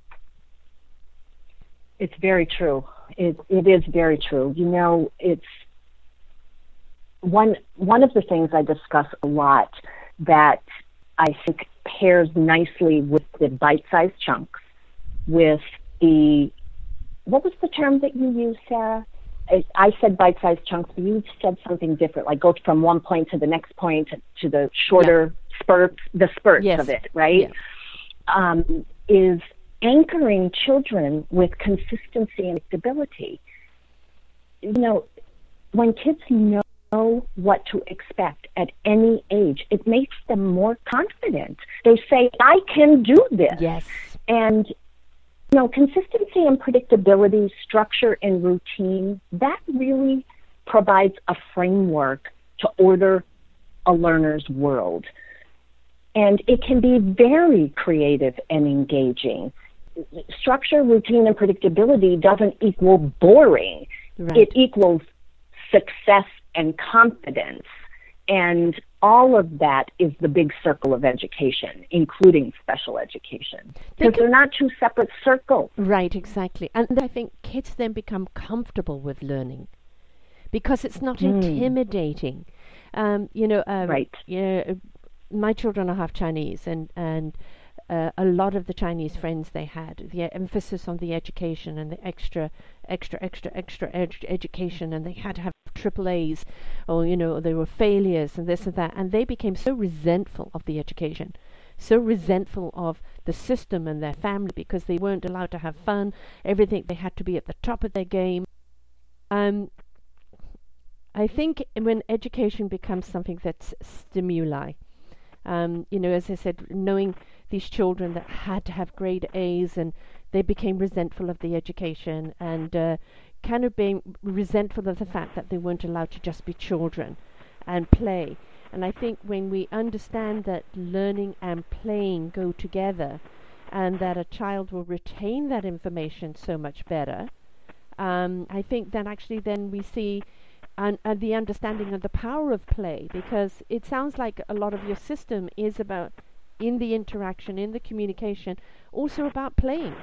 It's very true. It it is very true. You know, it's one one of the things I discuss a lot that I think pairs nicely with the bite-sized chunks, with the, what was the term that you used, Sarah? I, I said bite-sized chunks, but you said something different, like go from one point to the next point to the shorter spurts, the spurts Yes. of it, right? Yeah. Um, is anchoring children with consistency and stability. You know, when kids know what to expect at any age, it makes them more confident. They say, I can do this. Yes. And, you know, consistency and predictability, structure and routine, that really provides a framework to order a learner's world. And it can be very creative and engaging. Structure, routine, and predictability doesn't equal boring. Right. It equals success and confidence. And all of that is the big circle of education, including special education. They Because can- they're not two separate circles. Right, exactly. And I think kids then become comfortable with learning because it's not Mm. intimidating. Um, you know, um, Right. you know, my children are half Chinese, and and uh, a lot of the Chinese friends they had, the emphasis on the education and the extra, extra, extra, extra ed- education, and they had to have triple A's, or you know, they were failures and this and that, and they became so resentful of the education, so resentful of the system and their family because they weren't allowed to have fun. Everything, they had to be at the top of their game. Um, I think when education becomes something that's stimuli, um, you know, as I said, knowing these children that had to have grade A's and they became resentful of the education and uh, kind of being resentful of the fact that they weren't allowed to just be children and play. And I think when we understand that learning and playing go together and that a child will retain that information so much better, um, I think that actually then we see and, and the understanding of the power of play, because it sounds like a lot of your system is about in the interaction, in the communication, also about playing.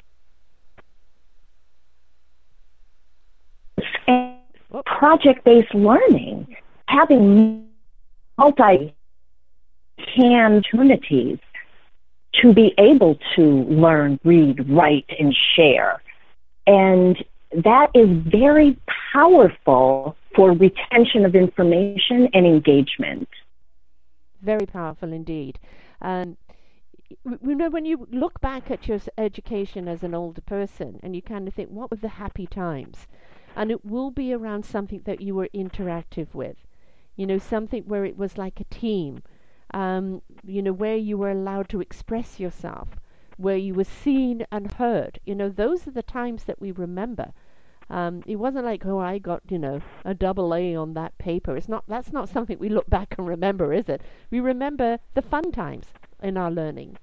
And oh. project-based learning, having multi-hand opportunities to be able to learn, read, write, and share. And that is very powerful for retention of information and engagement. Very powerful indeed. Um, you know, when you look back at your education as an older person and you kind of think, what were the happy times? And it will be around something that you were interactive with. You know, something where it was like a team. Um, you know, where you were allowed to express yourself, where you were seen and heard. You know, those are the times that we remember. Um, it wasn't like, oh, I got, you know, a double A on that paper. It's not. That's not something we look back and remember, is it? We remember the fun times in our learning.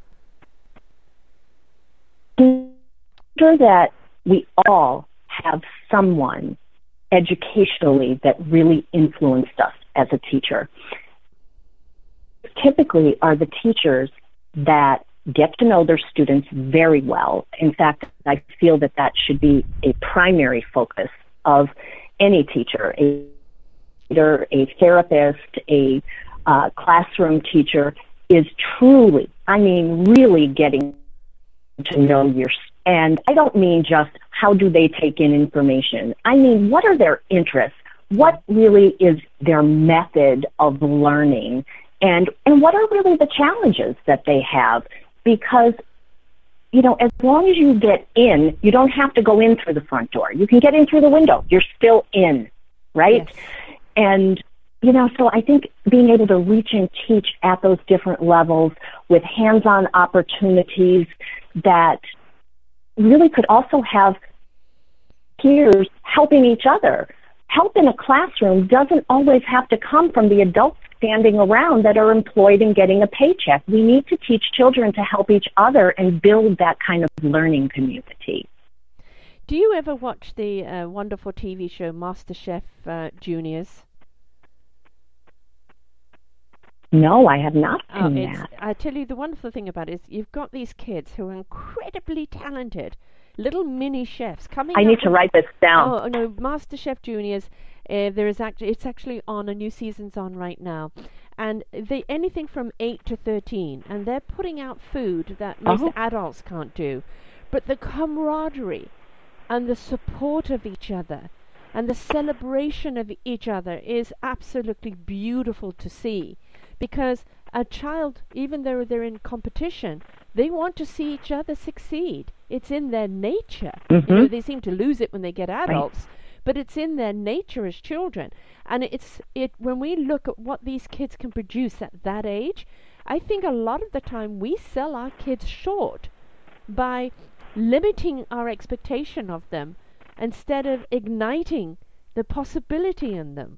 Sure that we all have someone educationally that really influenced us as a teacher. Typically are the teachers that get to know their students very well. In fact, I feel that that should be a primary focus of any teacher, a leader, a therapist, a uh, classroom teacher, is truly, I mean, really getting to know your students. And I don't mean just how do they take in information. I mean, what are their interests? What really is their method of learning? And and what are really the challenges that they have? Because, you know, as long as you get in, you don't have to go in through the front door. You can get in through the window. You're still in, right? Yes. And, you know, so I think being able to reach and teach at those different levels with hands-on opportunities that really could also have peers helping each other. Help in a classroom doesn't always have to come from the adults standing around that are employed and getting a paycheck. We need to teach children to help each other and build that kind of learning community. Do you ever watch the uh, wonderful T V show MasterChef uh, Juniors? No, I have not oh, seen it's, that. I tell you, the wonderful thing about it is you've got these kids who are incredibly talented, little mini chefs coming. I need to write this down. Oh no, MasterChef Juniors. Uh, there is actually it's actually on a new season's on right now, and they anything from eight to thirteen, and they're putting out food that most oh. adults can't do, but the camaraderie and the support of each other and the celebration of each other is absolutely beautiful to see, because a child, even though they're in competition, they want to see each other succeed. It's in their nature. Mm-hmm. You know, they seem to lose it when they get adults. Right. But it's in their nature as children. And it's it when we look at what these kids can produce at that age, I think a lot of the time we sell our kids short by limiting our expectation of them instead of igniting the possibility in them.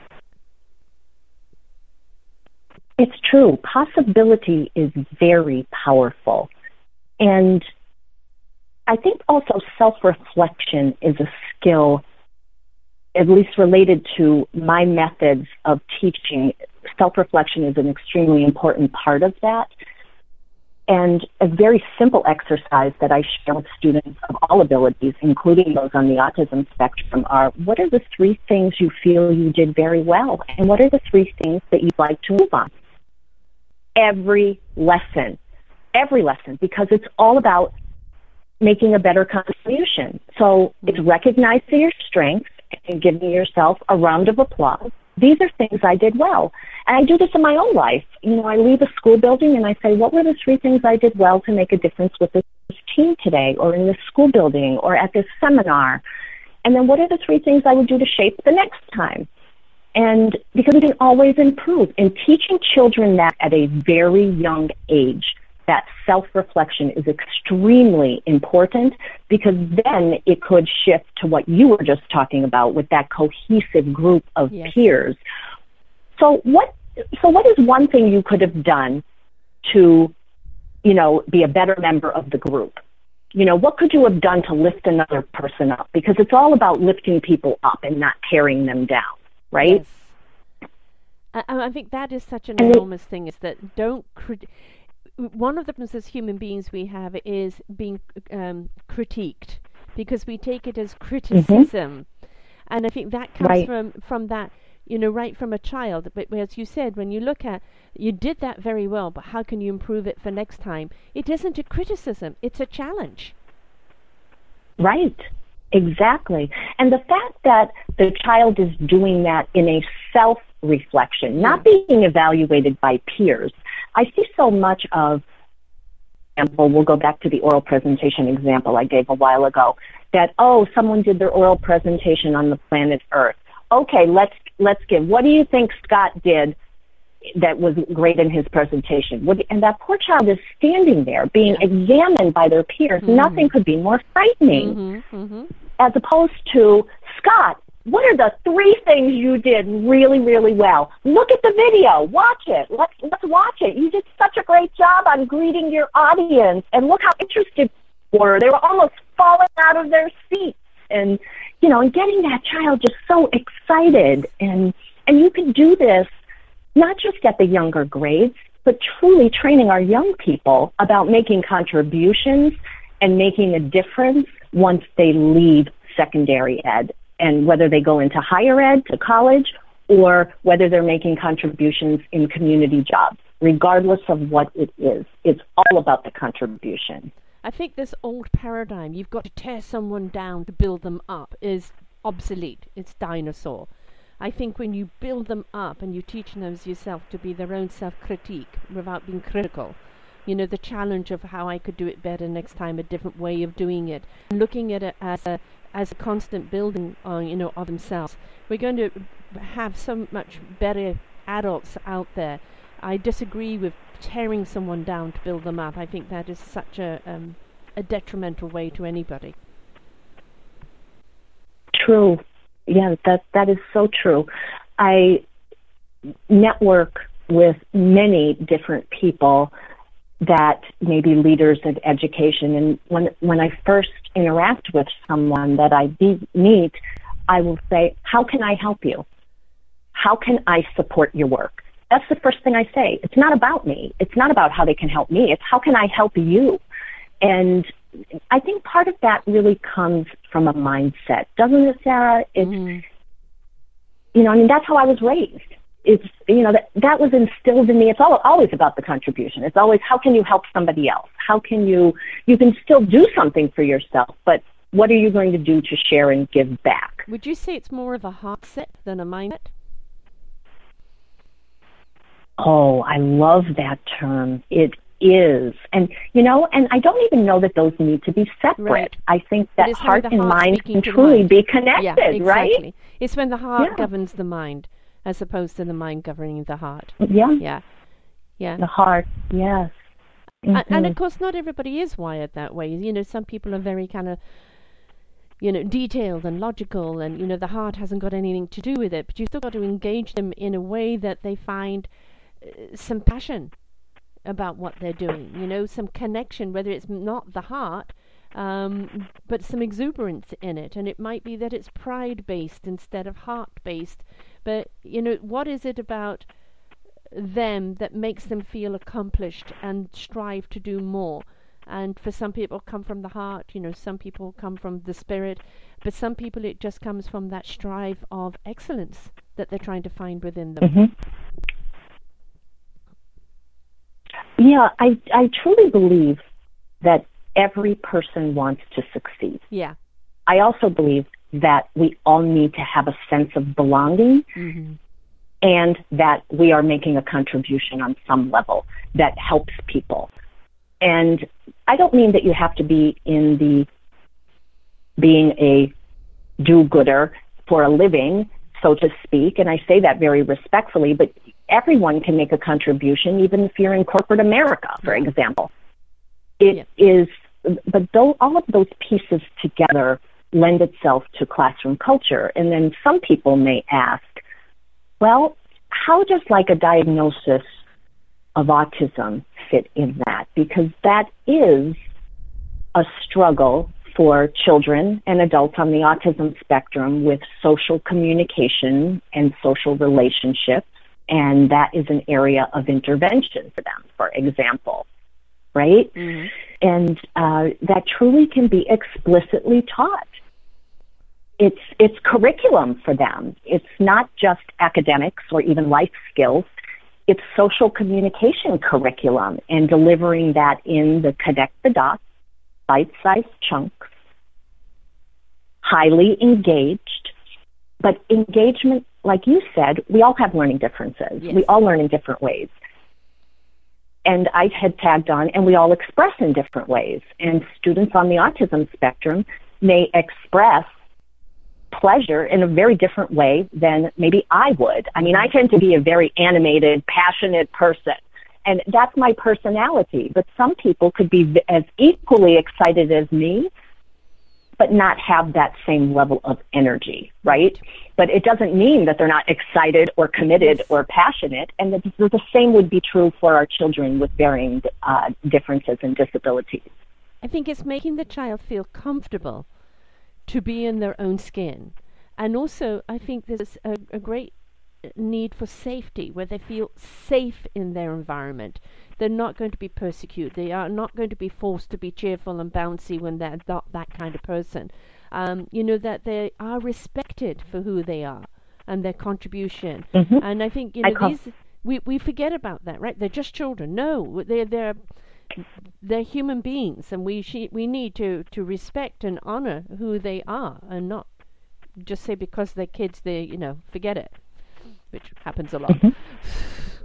It's true. Possibility is very powerful. And I think also self-reflection is a skill, at least related to my methods of teaching. Self-reflection is an extremely important part of that. And a very simple exercise that I share with students of all abilities, including those on the autism spectrum, are what are the three things you feel you did very well? And what are the three things that you'd like to move on? Every lesson, every lesson, because it's all about making a better contribution. So it's recognizing your strengths and giving yourself a round of applause. These are things I did well. And I do this in my own life. You know, I leave a school building and I say, what were the three things I did well to make a difference with this team today, or in this school building, or at this seminar? And then what are the three things I would do to shape the next time? And because we can always improve. And teaching children that at a very young age, that self-reflection is extremely important, because then it could shift to what you were just talking about with that cohesive group of yes. peers. So what, so what is one thing you could have done to, you know, be a better member of the group? You know, what could you have done to lift another person up? Because it's all about lifting people up and not tearing them down. Right? Yes. I, I think that is such an and enormous it, thing, is that don't... Crit- one of the problems as human beings we have is being um, critiqued, because we take it as criticism. Mm-hmm. And I think that comes right. from, from that, you know, right from a child. But as you said, when you look at, you did that very well, but how can you improve it for next time? It isn't a criticism, it's a challenge. Right. Exactly. And the fact that the child is doing that in a self-reflection, not being evaluated by peers. I see so much of, example, we'll go back to the oral presentation example I gave a while ago, that, oh, someone did their oral presentation on the planet Earth. Okay, let's let's give, what do you think Scott did that was great in his presentation? What, and that poor child is standing there being yeah. examined by their peers. Mm-hmm. Nothing could be more frightening. Mm-hmm. Mm-hmm. As opposed to, Scott, what are the three things you did really, really well? Look at the video. Watch it. Let's, let's watch it. You did such a great job on greeting your audience. And look how interested they were. They were almost falling out of their seats. And, you know, and getting that child just so excited. And, and you can do this not just at the younger grades, but truly training our young people about making contributions and making a difference once they leave secondary ed, and whether they go into higher ed, to college, or whether they're making contributions in community jobs. Regardless of what it is, it's all about the contribution. I think this old paradigm, you've got to tear someone down to build them up, is obsolete. It's dinosaur. I think when you build them up and you teach them as yourself to be their own self-critique without being critical, you know, the challenge of how I could do it better next time, a different way of doing it, looking at it as a as a constant building on, you know, of themselves. We're going to have so much better adults out there. I disagree with tearing someone down to build them up. I think that is such a um, a detrimental way to anybody. True. Yeah, that that is so true. I network with many different people that may be leaders of education. And when when I first interact with someone that I be, meet, I will say, how can I help you? How can I support your work? That's the first thing I say. It's not about me. It's not about how they can help me. It's how can I help you? And I think part of that really comes from a mindset, doesn't it, Sarah? It's, mm-hmm. you know, I mean, that's how I was raised. It's, you know, that, that was instilled in me. It's all, always about the contribution. It's always, how can you help somebody else? How can you, you can still do something for yourself, but what are you going to do to share and give back? Would you say it's more of a heart set than a mindset? Oh, I love that term. It is. And, you know, and I don't even know that those need to be separate. Right. I think that heart and mind can to truly mind. be connected, yeah, exactly. right? It's when the heart yeah. governs the mind as opposed to the mind governing the heart. Yeah. Yeah. Yeah. The heart, yes. Mm-hmm. And, and, of Mm-hmm. course, not everybody is wired that way. You know, some people are very kind of, you know, detailed and logical, and, you know, the heart hasn't got anything to do with it, but you've still got to engage them in a way that they find uh, some passion about what they're doing, you know, some connection, whether it's not the heart, um, but some exuberance in it. And it might be that it's pride-based instead of heart-based. But, you know, what is it about them that makes them feel accomplished and strive to do more? And for some people come from the heart, you know, some people come from the spirit, but some people it just comes from that strive of excellence that they're trying to find within them. Mm-hmm. Yeah, I, I truly believe that every person wants to succeed. Yeah. I also believe that we all need to have a sense of belonging, mm-hmm. and that we are making a contribution on some level that helps people. And I don't mean that you have to be in the being a do-gooder for a living so to speak, and I say that very respectfully, but everyone can make a contribution, even if you're in corporate America, for example. It yeah. is, but though all of those pieces together lend itself to classroom culture. And then some people may ask, well, how does like a diagnosis of autism fit in that? Because that is a struggle for children and adults on the autism spectrum with social communication and social relationships, and that is an area of intervention for them, for example, right? Mm-hmm. And uh, that truly can be explicitly taught. It's it's curriculum for them. It's not just academics or even life skills. It's social communication curriculum and delivering that in the connect the dots, bite-sized chunks, highly engaged. But engagement, like you said, we all have learning differences. Yes. We all learn in different ways. And I had tagged on, and we all express in different ways. And students on the autism spectrum may express pleasure in a very different way than maybe I would. I mean, I tend to be a very animated, passionate person, and that's my personality. But some people could be as equally excited as me, but not have that same level of energy, right? But it doesn't mean that they're not excited or committed or passionate, and the, the same would be true for our children with varying uh, differences and disabilities. I think it's making the child feel comfortable to be in their own skin. And also, I think there's a, a great need for safety, where they feel safe in their environment. They're not going to be persecuted. They are not going to be forced to be cheerful and bouncy when they're not that kind of person. Um, you know, that they are respected for who they are and their contribution. Mm-hmm. And I think, you know, I these we, we forget about that, right? They're just children. No, they're they're they're human beings, and we she, we need to, to respect and honor who they are, and not just say because they're kids, they, you know, forget it, which happens a lot. Mm-hmm.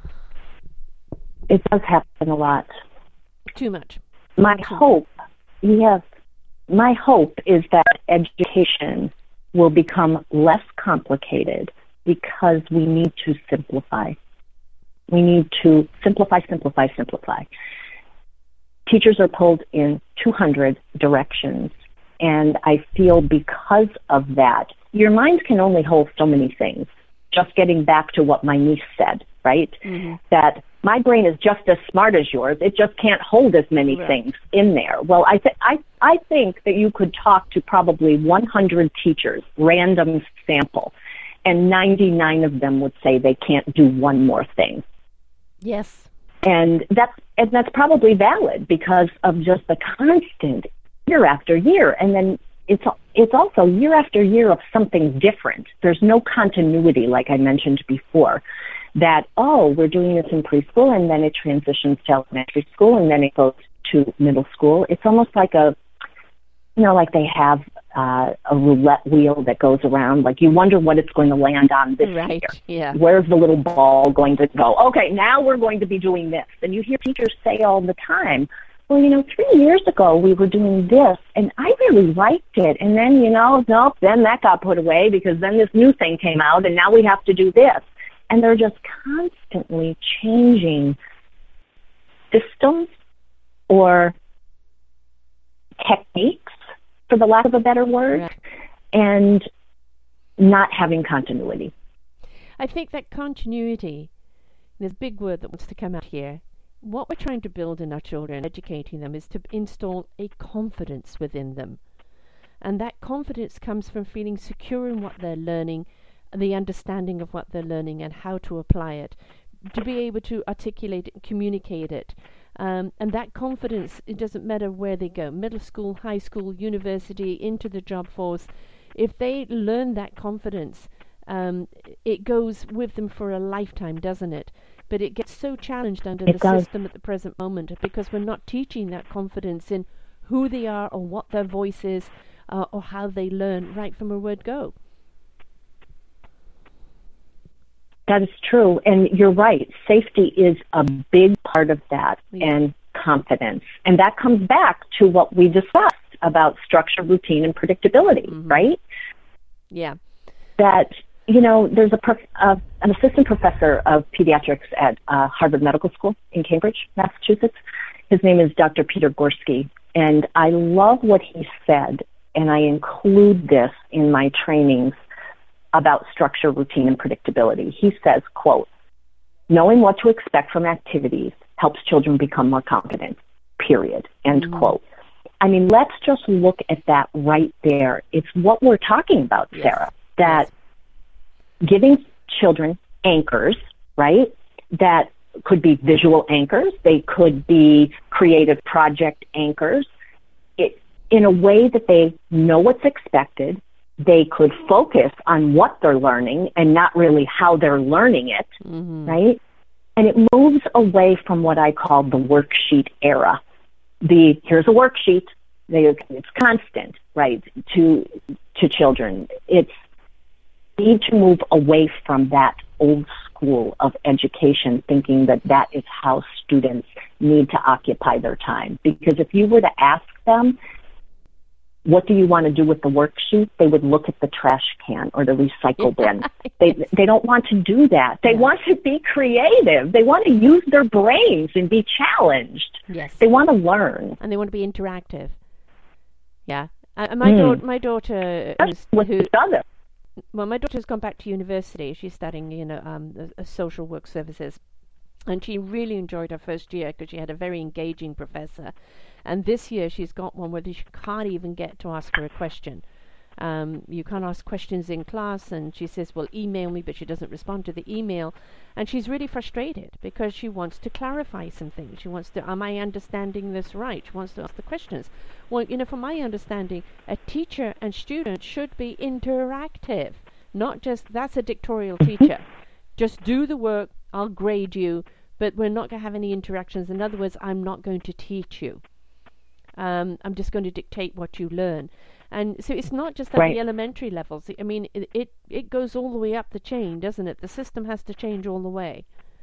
It does happen a lot. Too much. My Too hope, much. yes, my hope is that education will become less complicated because we need to simplify. We need to simplify, simplify, simplify. Teachers are pulled in two hundred directions, and I feel because of that, your mind can only hold so many things. Just getting back to what my niece said, right? Mm-hmm. That my brain is just as smart as yours. It just can't hold as many right. things in there. Well, I, th- I, I think that you could talk to probably one hundred teachers, random sample, and ninety-nine of them would say they can't do one more thing. Yes. And that's and that's probably valid because of just the constant year after year. And then it's it's also year after year of something different. There's no continuity, like I mentioned before, that, oh, we're doing this in preschool, and then it transitions to elementary school, and then it goes to middle school. It's almost like a, you know, like they have uh, a roulette wheel that goes around. Like you wonder what it's going to land on this right. year. Yeah. Where's the little ball going to go? Okay, now we're going to be doing this. And you hear teachers say all the time, well, you know, three years ago we were doing this, and I really liked it. And then, you know, nope, then that got put away because then this new thing came out, and now we have to do this. And they're just constantly changing systems or techniques, for the lack of a better word, right. and not having continuity. I think that continuity, this big word that wants to come out here, what we're trying to build in our children, educating them, is to install a confidence within them. And that confidence comes from feeling secure in what they're learning, the understanding of what they're learning and how to apply it, to be able to articulate it and communicate it. Um, and that confidence, it doesn't matter where they go, middle school, high school, university, into the job force. If they learn that confidence, um, it goes with them for a lifetime, doesn't it? But it gets so challenged under it the does. system at the present moment because we're not teaching that confidence in who they are or what their voice is uh, or how they learn right from a word go. That is true, and you're right. Safety is a big part of that, yeah. and confidence. And that comes back to what we discussed about structure, routine, and predictability, mm-hmm. right? Yeah. That you know, there's a prof, uh, an assistant professor of pediatrics at uh, Harvard Medical School in Cambridge, Massachusetts. His name is Doctor Peter Gorski, and I love what he said, and I include this in my trainings about structure, routine, and predictability. He says, quote, knowing what to expect from activities helps children become more confident, period, end mm-hmm. quote. I mean, let's just look at that right there. It's what we're talking about, yes. Sarah, that yes. giving children anchors, right, that could be visual anchors, they could be creative project anchors, it, in a way that they know what's expected, they could focus on what they're learning and not really how they're learning it, mm-hmm. right? And it moves away from what I call the worksheet era. The here's a worksheet, they, it's constant, right, to to children. It's need to move away from that old school of education, thinking that that is how students need to occupy their time. Because if you were to ask them, what do you want to do with the worksheet? They would look at the trash can or the recycle bin. They they don't want to do that. They yeah. want to be creative. They want to use their brains and be challenged. Yes. They want to learn. And they want to be interactive. Yeah. Uh, my, mm. da- my daughter... Who's, with who, each other. Well, my daughter's gone back to university. She's studying, you know, um, a, a social work services. And she really enjoyed her first year because she had a very engaging professor. And this year she's got one where she can't even get to ask her a question. Um, you can't ask questions in class, and she says, well, email me, but she doesn't respond to the email. And she's really frustrated because she wants to clarify some things. She wants to, am I understanding this right? She wants to ask the questions. Well, you know, from my understanding, a teacher and student should be interactive, not just, that's a dictatorial teacher. Just do the work, I'll grade you, but we're not going to have any interactions. In other words, I'm not going to teach you. Um, I'm just going to dictate what you learn. And so it's not just at right. the elementary levels. I mean, it, it it goes all the way up the chain, doesn't it? The system has to change all the way.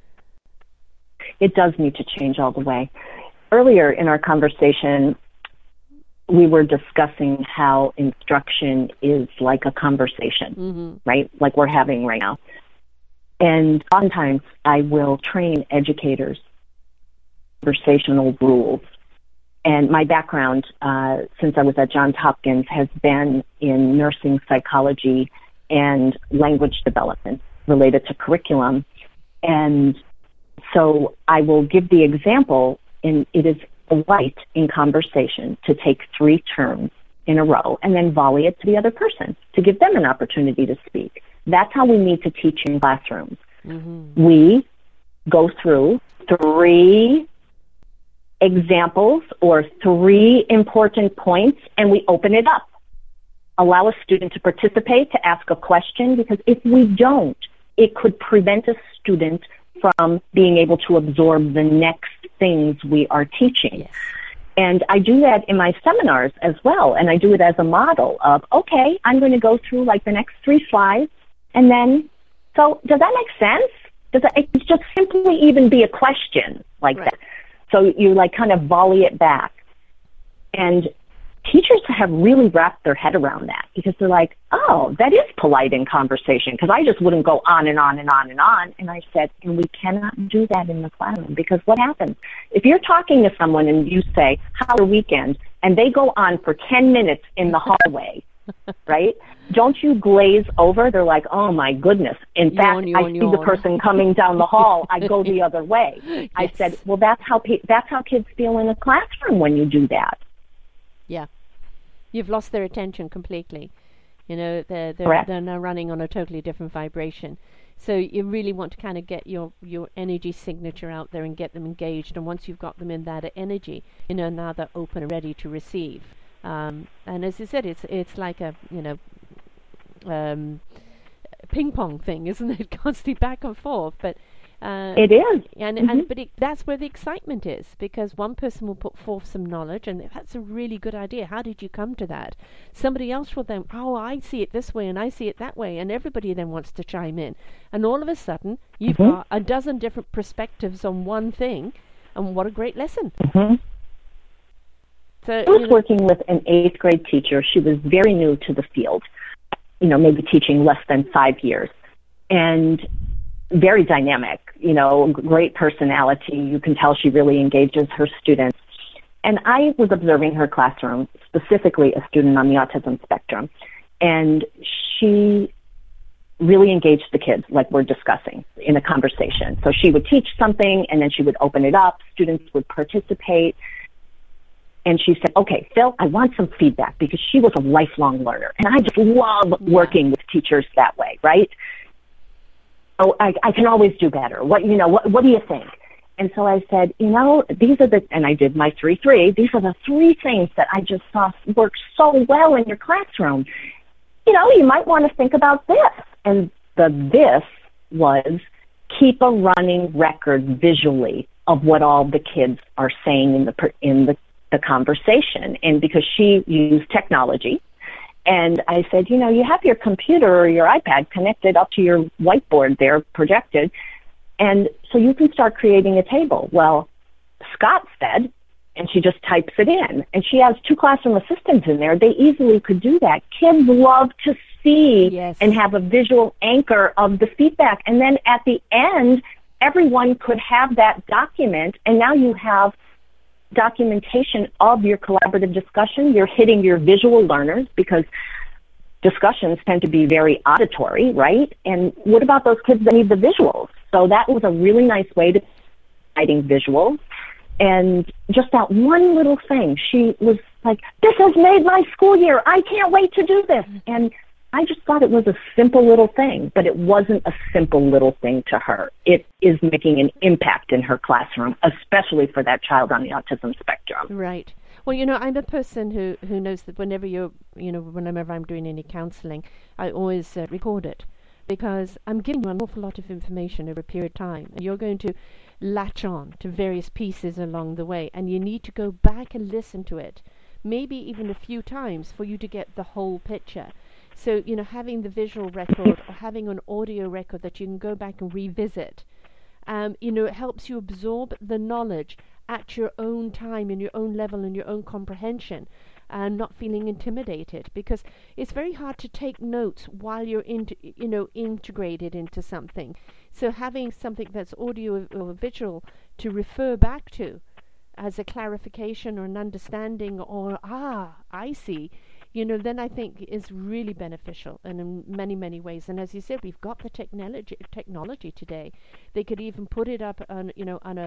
It does need to change all the way. Earlier in our conversation, we were discussing how instruction is like a conversation, mm-hmm. right? Like we're having right now. And oftentimes I will train educators conversational rules. And my background, uh, since I was at Johns Hopkins, has been in nursing psychology and language development related to curriculum. And so I will give the example, and it is polite in conversation to take three terms in a row and then volley it to the other person to give them an opportunity to speak. That's how we need to teach in classrooms. Mm-hmm. We go through three examples or three important points, and we open it up. Allow a student to participate, to ask a question, because if we don't, it could prevent a student from being able to absorb the next things we are teaching. Yes. And I do that in my seminars as well, and I do it as a model of, okay, I'm going to go through like the next three slides, and then, so does that make sense? Does that, it just simply even be a question like right. that? So you like kind of volley it back. And teachers have really wrapped their head around that because they're like, oh, that is polite in conversation because I just wouldn't go on and on and on and on. And I said, and we cannot do that in the classroom because what happens? If you're talking to someone and you say, how's your weekend? And they go on for ten minutes in the hallway, right? Don't you glaze over? They're like, oh, my goodness. In yawn, fact, yawn, I see yawn. the person coming down the hall. I go the other way. Yes. I said, well, that's how pe- that's how kids feel in a classroom when you do that. Yeah. You've lost their attention completely. You know, they're, they're, they're now running on a totally different vibration. So you really want to kind of get your, your energy signature out there and get them engaged. And once you've got them in that energy, you know, now they're open and ready to receive. Um, and as I said, it's it's like a, you know, um, ping pong thing, isn't it? Constantly back and forth. But uh, it is. And, mm-hmm. and but it, that's where the excitement is, because one person will put forth some knowledge, and that's a really good idea. How did you come to that? Somebody else will then, oh, I see it this way, and I see it that way, and everybody then wants to chime in. And all of a sudden, you've mm-hmm. got a dozen different perspectives on one thing, and what a great lesson. Mm-hmm. So, I was working with an eighth grade teacher. She was very new to the field. you know, maybe teaching less than five years. And very dynamic, you know, great personality. You can tell she really engages her students. And I was observing her classroom, specifically a student on the autism spectrum, and she really engaged the kids, like we're discussing, in a conversation. So she would teach something, and then she would open it up. Students would participate. And she said, okay, Phil, I want some feedback, because she was a lifelong learner. And I just love working with teachers that way, right? Oh, I, I can always do better. What, you know, what, what do you think? And so I said, you know, these are the, and I did my three, three, these are the three things that I just saw work so well in your classroom. You know, you might want to think about this. And the this was keep a running record visually of what all the kids are saying in the, in the, the conversation. And because she used technology, and I said, you know, you have your computer or your iPad connected up to your whiteboard there, projected, and so you can start creating a table. Well, Scott said, and she just types it in, and she has two classroom assistants in there. They easily could do that. Kids love to see yes. and have a visual anchor of the feedback. And then at the end, everyone could have that document, and now you have documentation of your collaborative discussion. You're hitting your visual learners, because discussions tend to be very auditory, right? And what about those kids that need the visuals? So that was a really nice way to writing visuals. And just that one little thing, she was like, this has made my school year. I can't wait to do this. And I just thought it was a simple little thing, but it wasn't a simple little thing to her. It is making an impact in her classroom, especially for that child on the autism spectrum. Right. Well, you know, I'm a person who, who knows that whenever you're, you know, whenever I'm doing any counselling, I always uh, record it, because I'm giving you an awful lot of information over a period of time, and you're going to latch on to various pieces along the way, and you need to go back and listen to it, maybe even a few times, for you to get the whole picture. So, you know, having the visual record or having an audio record that you can go back and revisit, um, you know, it helps you absorb the knowledge at your own time, in your own level, and your own comprehension, and not feeling intimidated, because it's very hard to take notes while you're into, you know, integrated into something. So having something that's audio or visual to refer back to as a clarification or an understanding, or ah, I see, you know, then I think is really beneficial, and in many, many ways. And as you said, we've got the technology technology today. They could even put it up on, you know, on a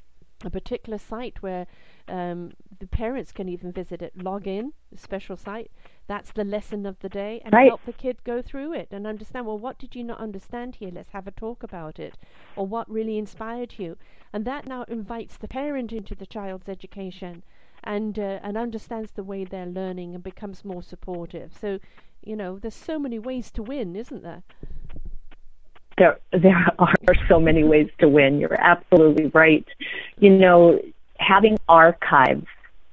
a particular site where um, the parents can even visit it, log in, a special site. That's the lesson of the day, and right. help the kid go through it and understand, well, what did you not understand here? Let's have a talk about it. Or what really inspired you? And that now invites the parent into the child's education, and uh, and understands the way they're learning and becomes more supportive. So, you know, there's so many ways to win, isn't there? There, there are so many ways to win. You're absolutely right. You know, having archives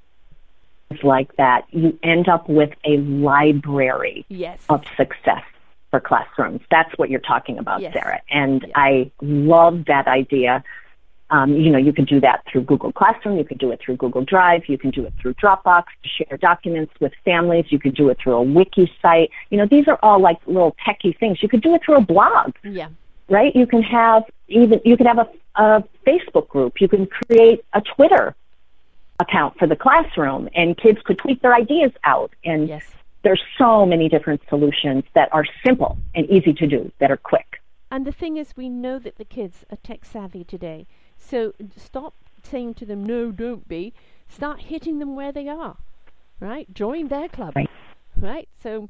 like that, you end up with a library yes. of success for classrooms. That's what you're talking about, yes. Sarah. And yes. I love that idea. Um, you know, you can do that through Google Classroom. You can do it through Google Drive. You can do it through Dropbox to share documents with families. You could do it through a wiki site. You know, these are all like little techie things. You could do it through a blog. Yeah. Right? You can have even you can have a, a Facebook group. You can create a Twitter account for the classroom, and kids could tweet their ideas out. And yes. there's so many different solutions that are simple and easy to do, that are quick. And the thing is, we know that the kids are tech savvy today. So stop saying to them, no, don't be. Start hitting them where they are, right? Join their club, right? right? So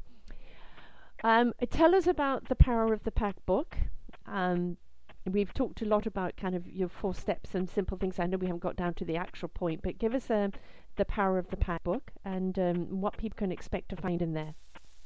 um, tell us about the Power of the Pack book. Um, we've talked a lot about kind of your four steps and simple things. I know we haven't got down to the actual point, but give us uh, the Power of the Pack book, and um, what people can expect to find in there.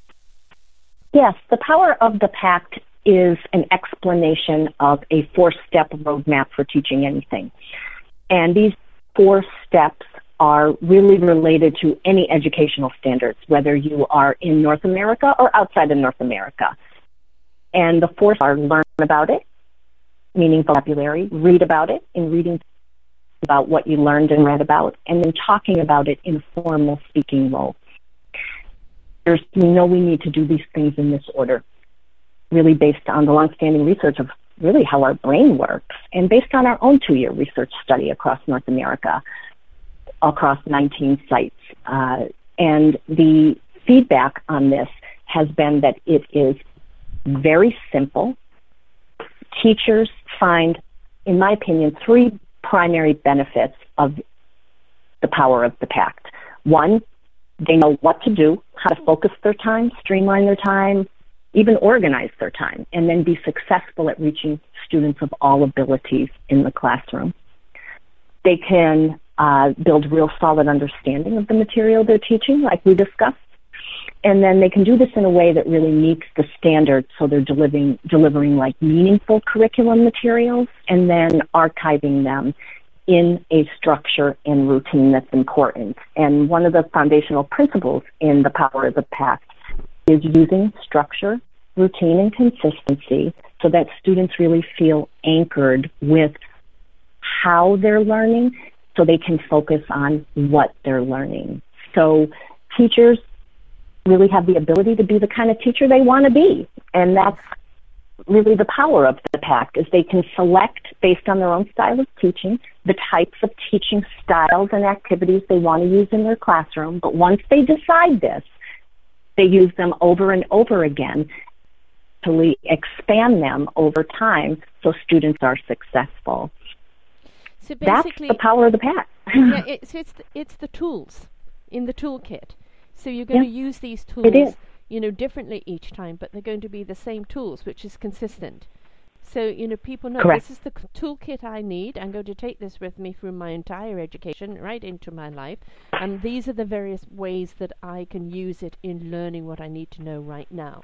Yes, the Power of the Pact is an explanation of a four-step roadmap for teaching anything. And these four steps are really related to any educational standards, whether you are in North America or outside of North America. And the four are learn about it, meaning vocabulary, read about it, in reading about what you learned and read about, and then talking about it in a formal speaking role. There's, we know we need to do these things in this order, really based on the longstanding research of really how our brain works, and based on our own two-year research study across North America, across nineteen sites. Uh, and the feedback on this has been that it is very simple. Teachers find, in my opinion, three primary benefits of the power of the PACT. One, they know what to do, how to focus their time, streamline their time, even organize their time, and then be successful at reaching students of all abilities in the classroom. They can uh, build real solid understanding of the material they're teaching, like we discussed, and then they can do this in a way that really meets the standards, so they're delivering, delivering like meaningful curriculum materials and then archiving them in a structure and routine that's important. And one of the foundational principles in the power of the PACT is using structure, routine, and consistency so that students really feel anchored with how they're learning so they can focus on what they're learning. So teachers really have the ability to be the kind of teacher they want to be. And that's really the power of the PACT, is they can select, based on their own style of teaching, the types of teaching styles and activities they want to use in their classroom. But once they decide this, they use them over and over again to expand them over time so students are successful. So basically, that's the power of the PACT. Yeah, it, so it's the, it's the tools in the toolkit. So you're going Yeah, to use these it tools, is. you know, differently each time, but they're going to be the same tools, which is consistent. So, you know, people know Correct. this is the c- toolkit I need. I'm going to take this with me through my entire education, right into my life. And these are the various ways that I can use it in learning what I need to know right now.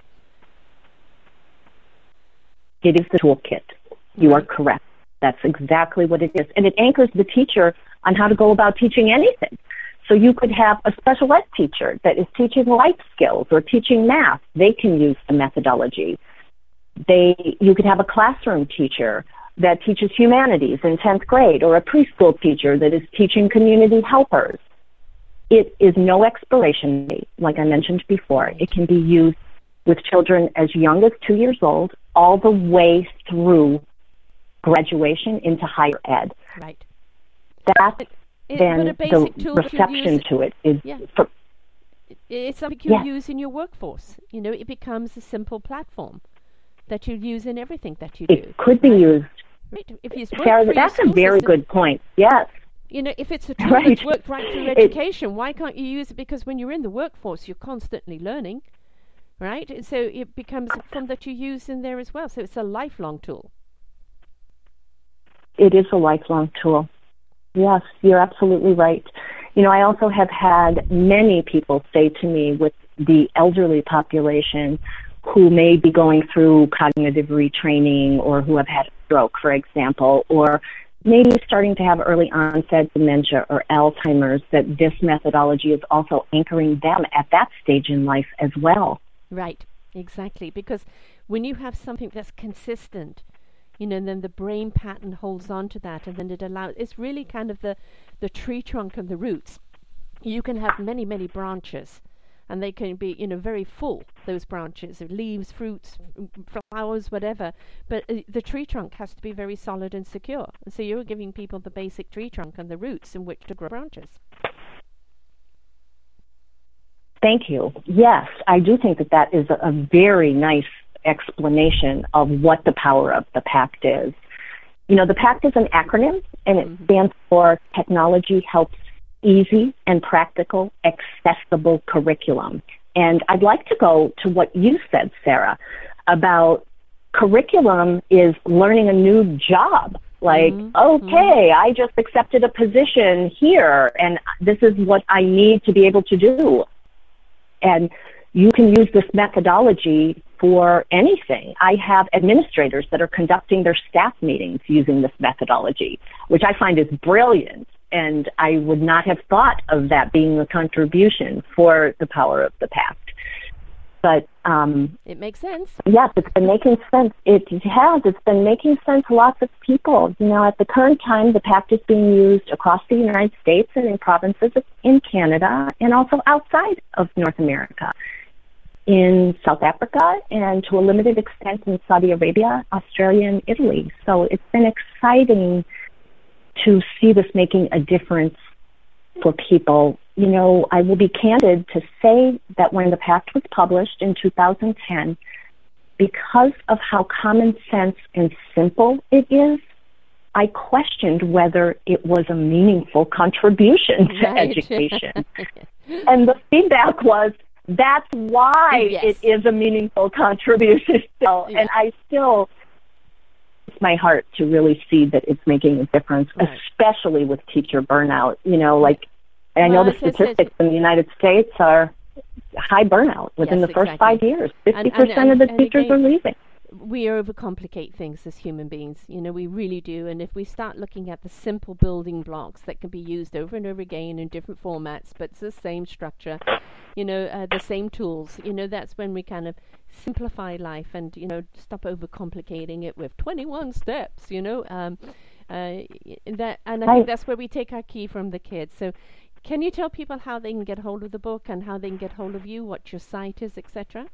It is the toolkit. You are correct. That's exactly what it is. And it anchors the teacher on how to go about teaching anything. So you could have a special ed teacher that is teaching life skills or teaching math. They can use the methodology. They, you could have a classroom teacher that teaches humanities in tenth grade, or a preschool teacher that is teaching community helpers. It is no expiration date, like I mentioned before. It can be used with children as young as two years old, all the way through graduation into higher ed. Right. That's It, it, then but a basic the tool that you reception use, to it is yeah. for, it- it's something you Yeah. use in your workforce. You know, it becomes a simple platform that you use in everything that you do. it could be right? used. Right. If you work Sarah, through your that's a school very system, good point. Yes. you know, if it's a tool Right. that's worked right through It- education, why can't you use it? Because when you're in the workforce, you're constantly learning, right? And so it becomes a form that you use in there as well. So it's a lifelong tool. It is a lifelong tool. Yes, you're absolutely right. You know, I also have had many people say to me with the elderly population who may be going through cognitive retraining or who have had a stroke, for example, or maybe starting to have early onset dementia or Alzheimer's, that this methodology is also anchoring them at that stage in life as well. Right, exactly. Because when you have something that's consistent, you know, and then the brain pattern holds on to that, and then it allows, it's really kind of the, the tree trunk and the roots. You can have many, many branches, and they can be, you know, very full, those branches, of leaves, fruits, f- flowers, whatever. But uh, the tree trunk has to be very solid and secure. And so you're giving people the basic tree trunk and the roots in which to grow branches. Thank you. Yes, I do think that that is a, a very nice explanation of what the power of the PACT is. You know, the PACT is an acronym, and it Mhm. stands for Technology Helps Easy and Practical Accessible Curriculum. And I'd like to go to what you said, Sarah, about curriculum is learning a new job. Like, Mhm. okay, I just accepted a position here, and this is what I need to be able to do. And you can use this methodology for anything. I have administrators that are conducting their staff meetings using this methodology, which I find is brilliant. And I would not have thought of that being a contribution for the power of the PACT. But um, It makes sense. yes, it's been making sense. It has. It's been making sense to lots of people. You know, at the current time, the PACT is being used across the United States and in provinces in Canada and also outside of North America. in South Africa and to a limited extent in Saudi Arabia, Australia, and Italy. So it's been exciting to see this making a difference for people. You know, I will be candid to say that when the Pact was published in two thousand ten, because of how common sense and simple it is, I questioned whether it was a meaningful contribution to right. education. And the feedback was, that's why yes. it is a meaningful contribution still. Yeah. And I still, it's my heart to really see that it's making a difference, right. especially with teacher burnout. You know, like, and well, I know the statistics in the United States are high burnout within yes, the first exactly. five years. fifty percent and, and, of the and teachers again, are leaving. We overcomplicate things as human beings. You know, we really do. And if we start looking at the simple building blocks that can be used over and over again in different formats, but it's the same structure, you know, uh, the same tools, you know, that's when we kind of simplify life and, you know, stop overcomplicating it with twenty-one steps, you know. Um, uh, that, and I right. think that's where we take our key from the kids. So can you tell people how they can get hold of the book and how they can get hold of you, what your site is, et cetera?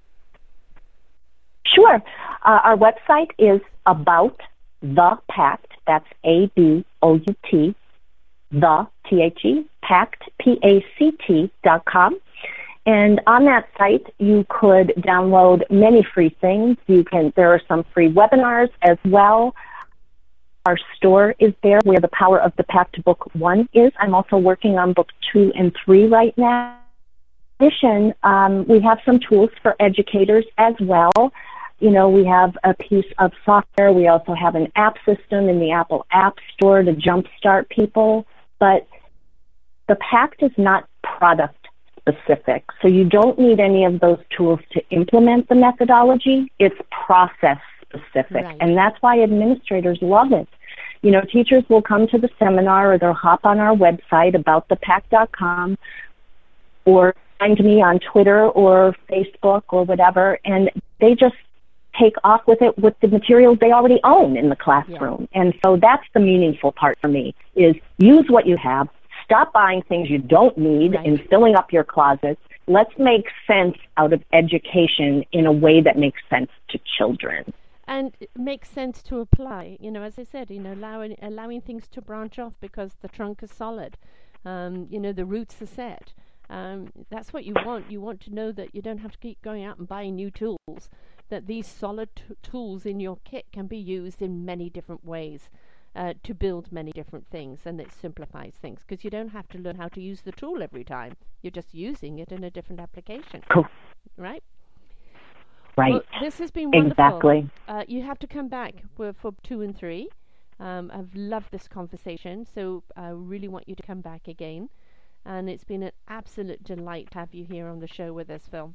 Sure. Uh, our website is About the Pact. That's A B O U T, the, T H E, Pact, P A C T dot com. And on that site, you could download many free things. You can. There are some free webinars as well. Our store is there where the Power of the Pact book one is. I'm also working on book two and three right now. In addition, um, we have some tools for educators as well. You know, we have a piece of software. We also have an app system in the Apple App Store to jumpstart people. But the Pact is not product specific. So you don't need any of those tools to implement the methodology. It's process specific. Right. And that's why administrators love it. You know, teachers will come to the seminar or they'll hop on our website, about the pact dot com, or find me on Twitter or Facebook or whatever, and they just take off with it with the materials they already own in the classroom. Yeah. And so that's the meaningful part for me, is use what you have, stop buying things you don't need right. and filling up your closets. Let's make sense out of education in a way that makes sense to children. And it makes sense to apply, you know, as I said, you know, allowing, allowing things to branch off because the trunk is solid, um, you know, the roots are set. Um, that's what you want. You want to know that you don't have to keep going out and buying new tools, that these solid t- tools in your kit can be used in many different ways uh, to build many different things, and it simplifies things because you don't have to learn how to use the tool every time. You're just using it in a different application. Cool. Right? Right. Well, this has been wonderful. Exactly. Uh, you have to come back for, for two and three. Um, I've loved this conversation, so I really want you to come back again. And it's been an absolute delight to have you here on the show with us, Phil.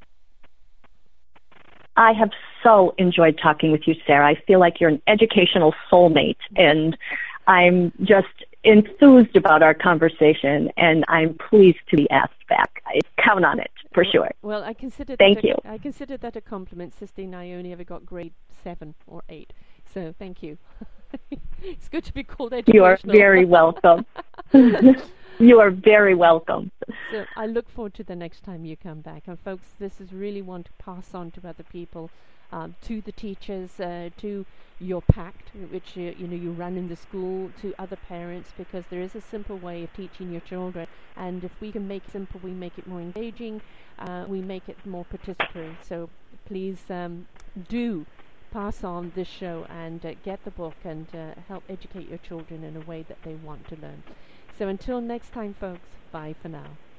I have so enjoyed talking with you, Sarah. I feel like you're an educational soulmate, and I'm just enthused about our conversation, and I'm pleased to be asked back. I count on it, for sure. Well, I consider thank that you. A, I consider that a compliment. Sister and I only ever got grade seven or eight, so thank you. It's good to be called educational. You are very welcome. You are very welcome. So I look forward to the next time you come back. And folks, this is really one to pass on to other people, um, to the teachers, uh, to your pact, which uh, you know you run in the school, to other parents, because there is a simple way of teaching your children. And if we can make it simple, we make it more engaging, uh, we make it more participatory. So please um, do pass on this show and uh, get the book and uh, help educate your children in a way that they want to learn. So until next time, folks, bye for now.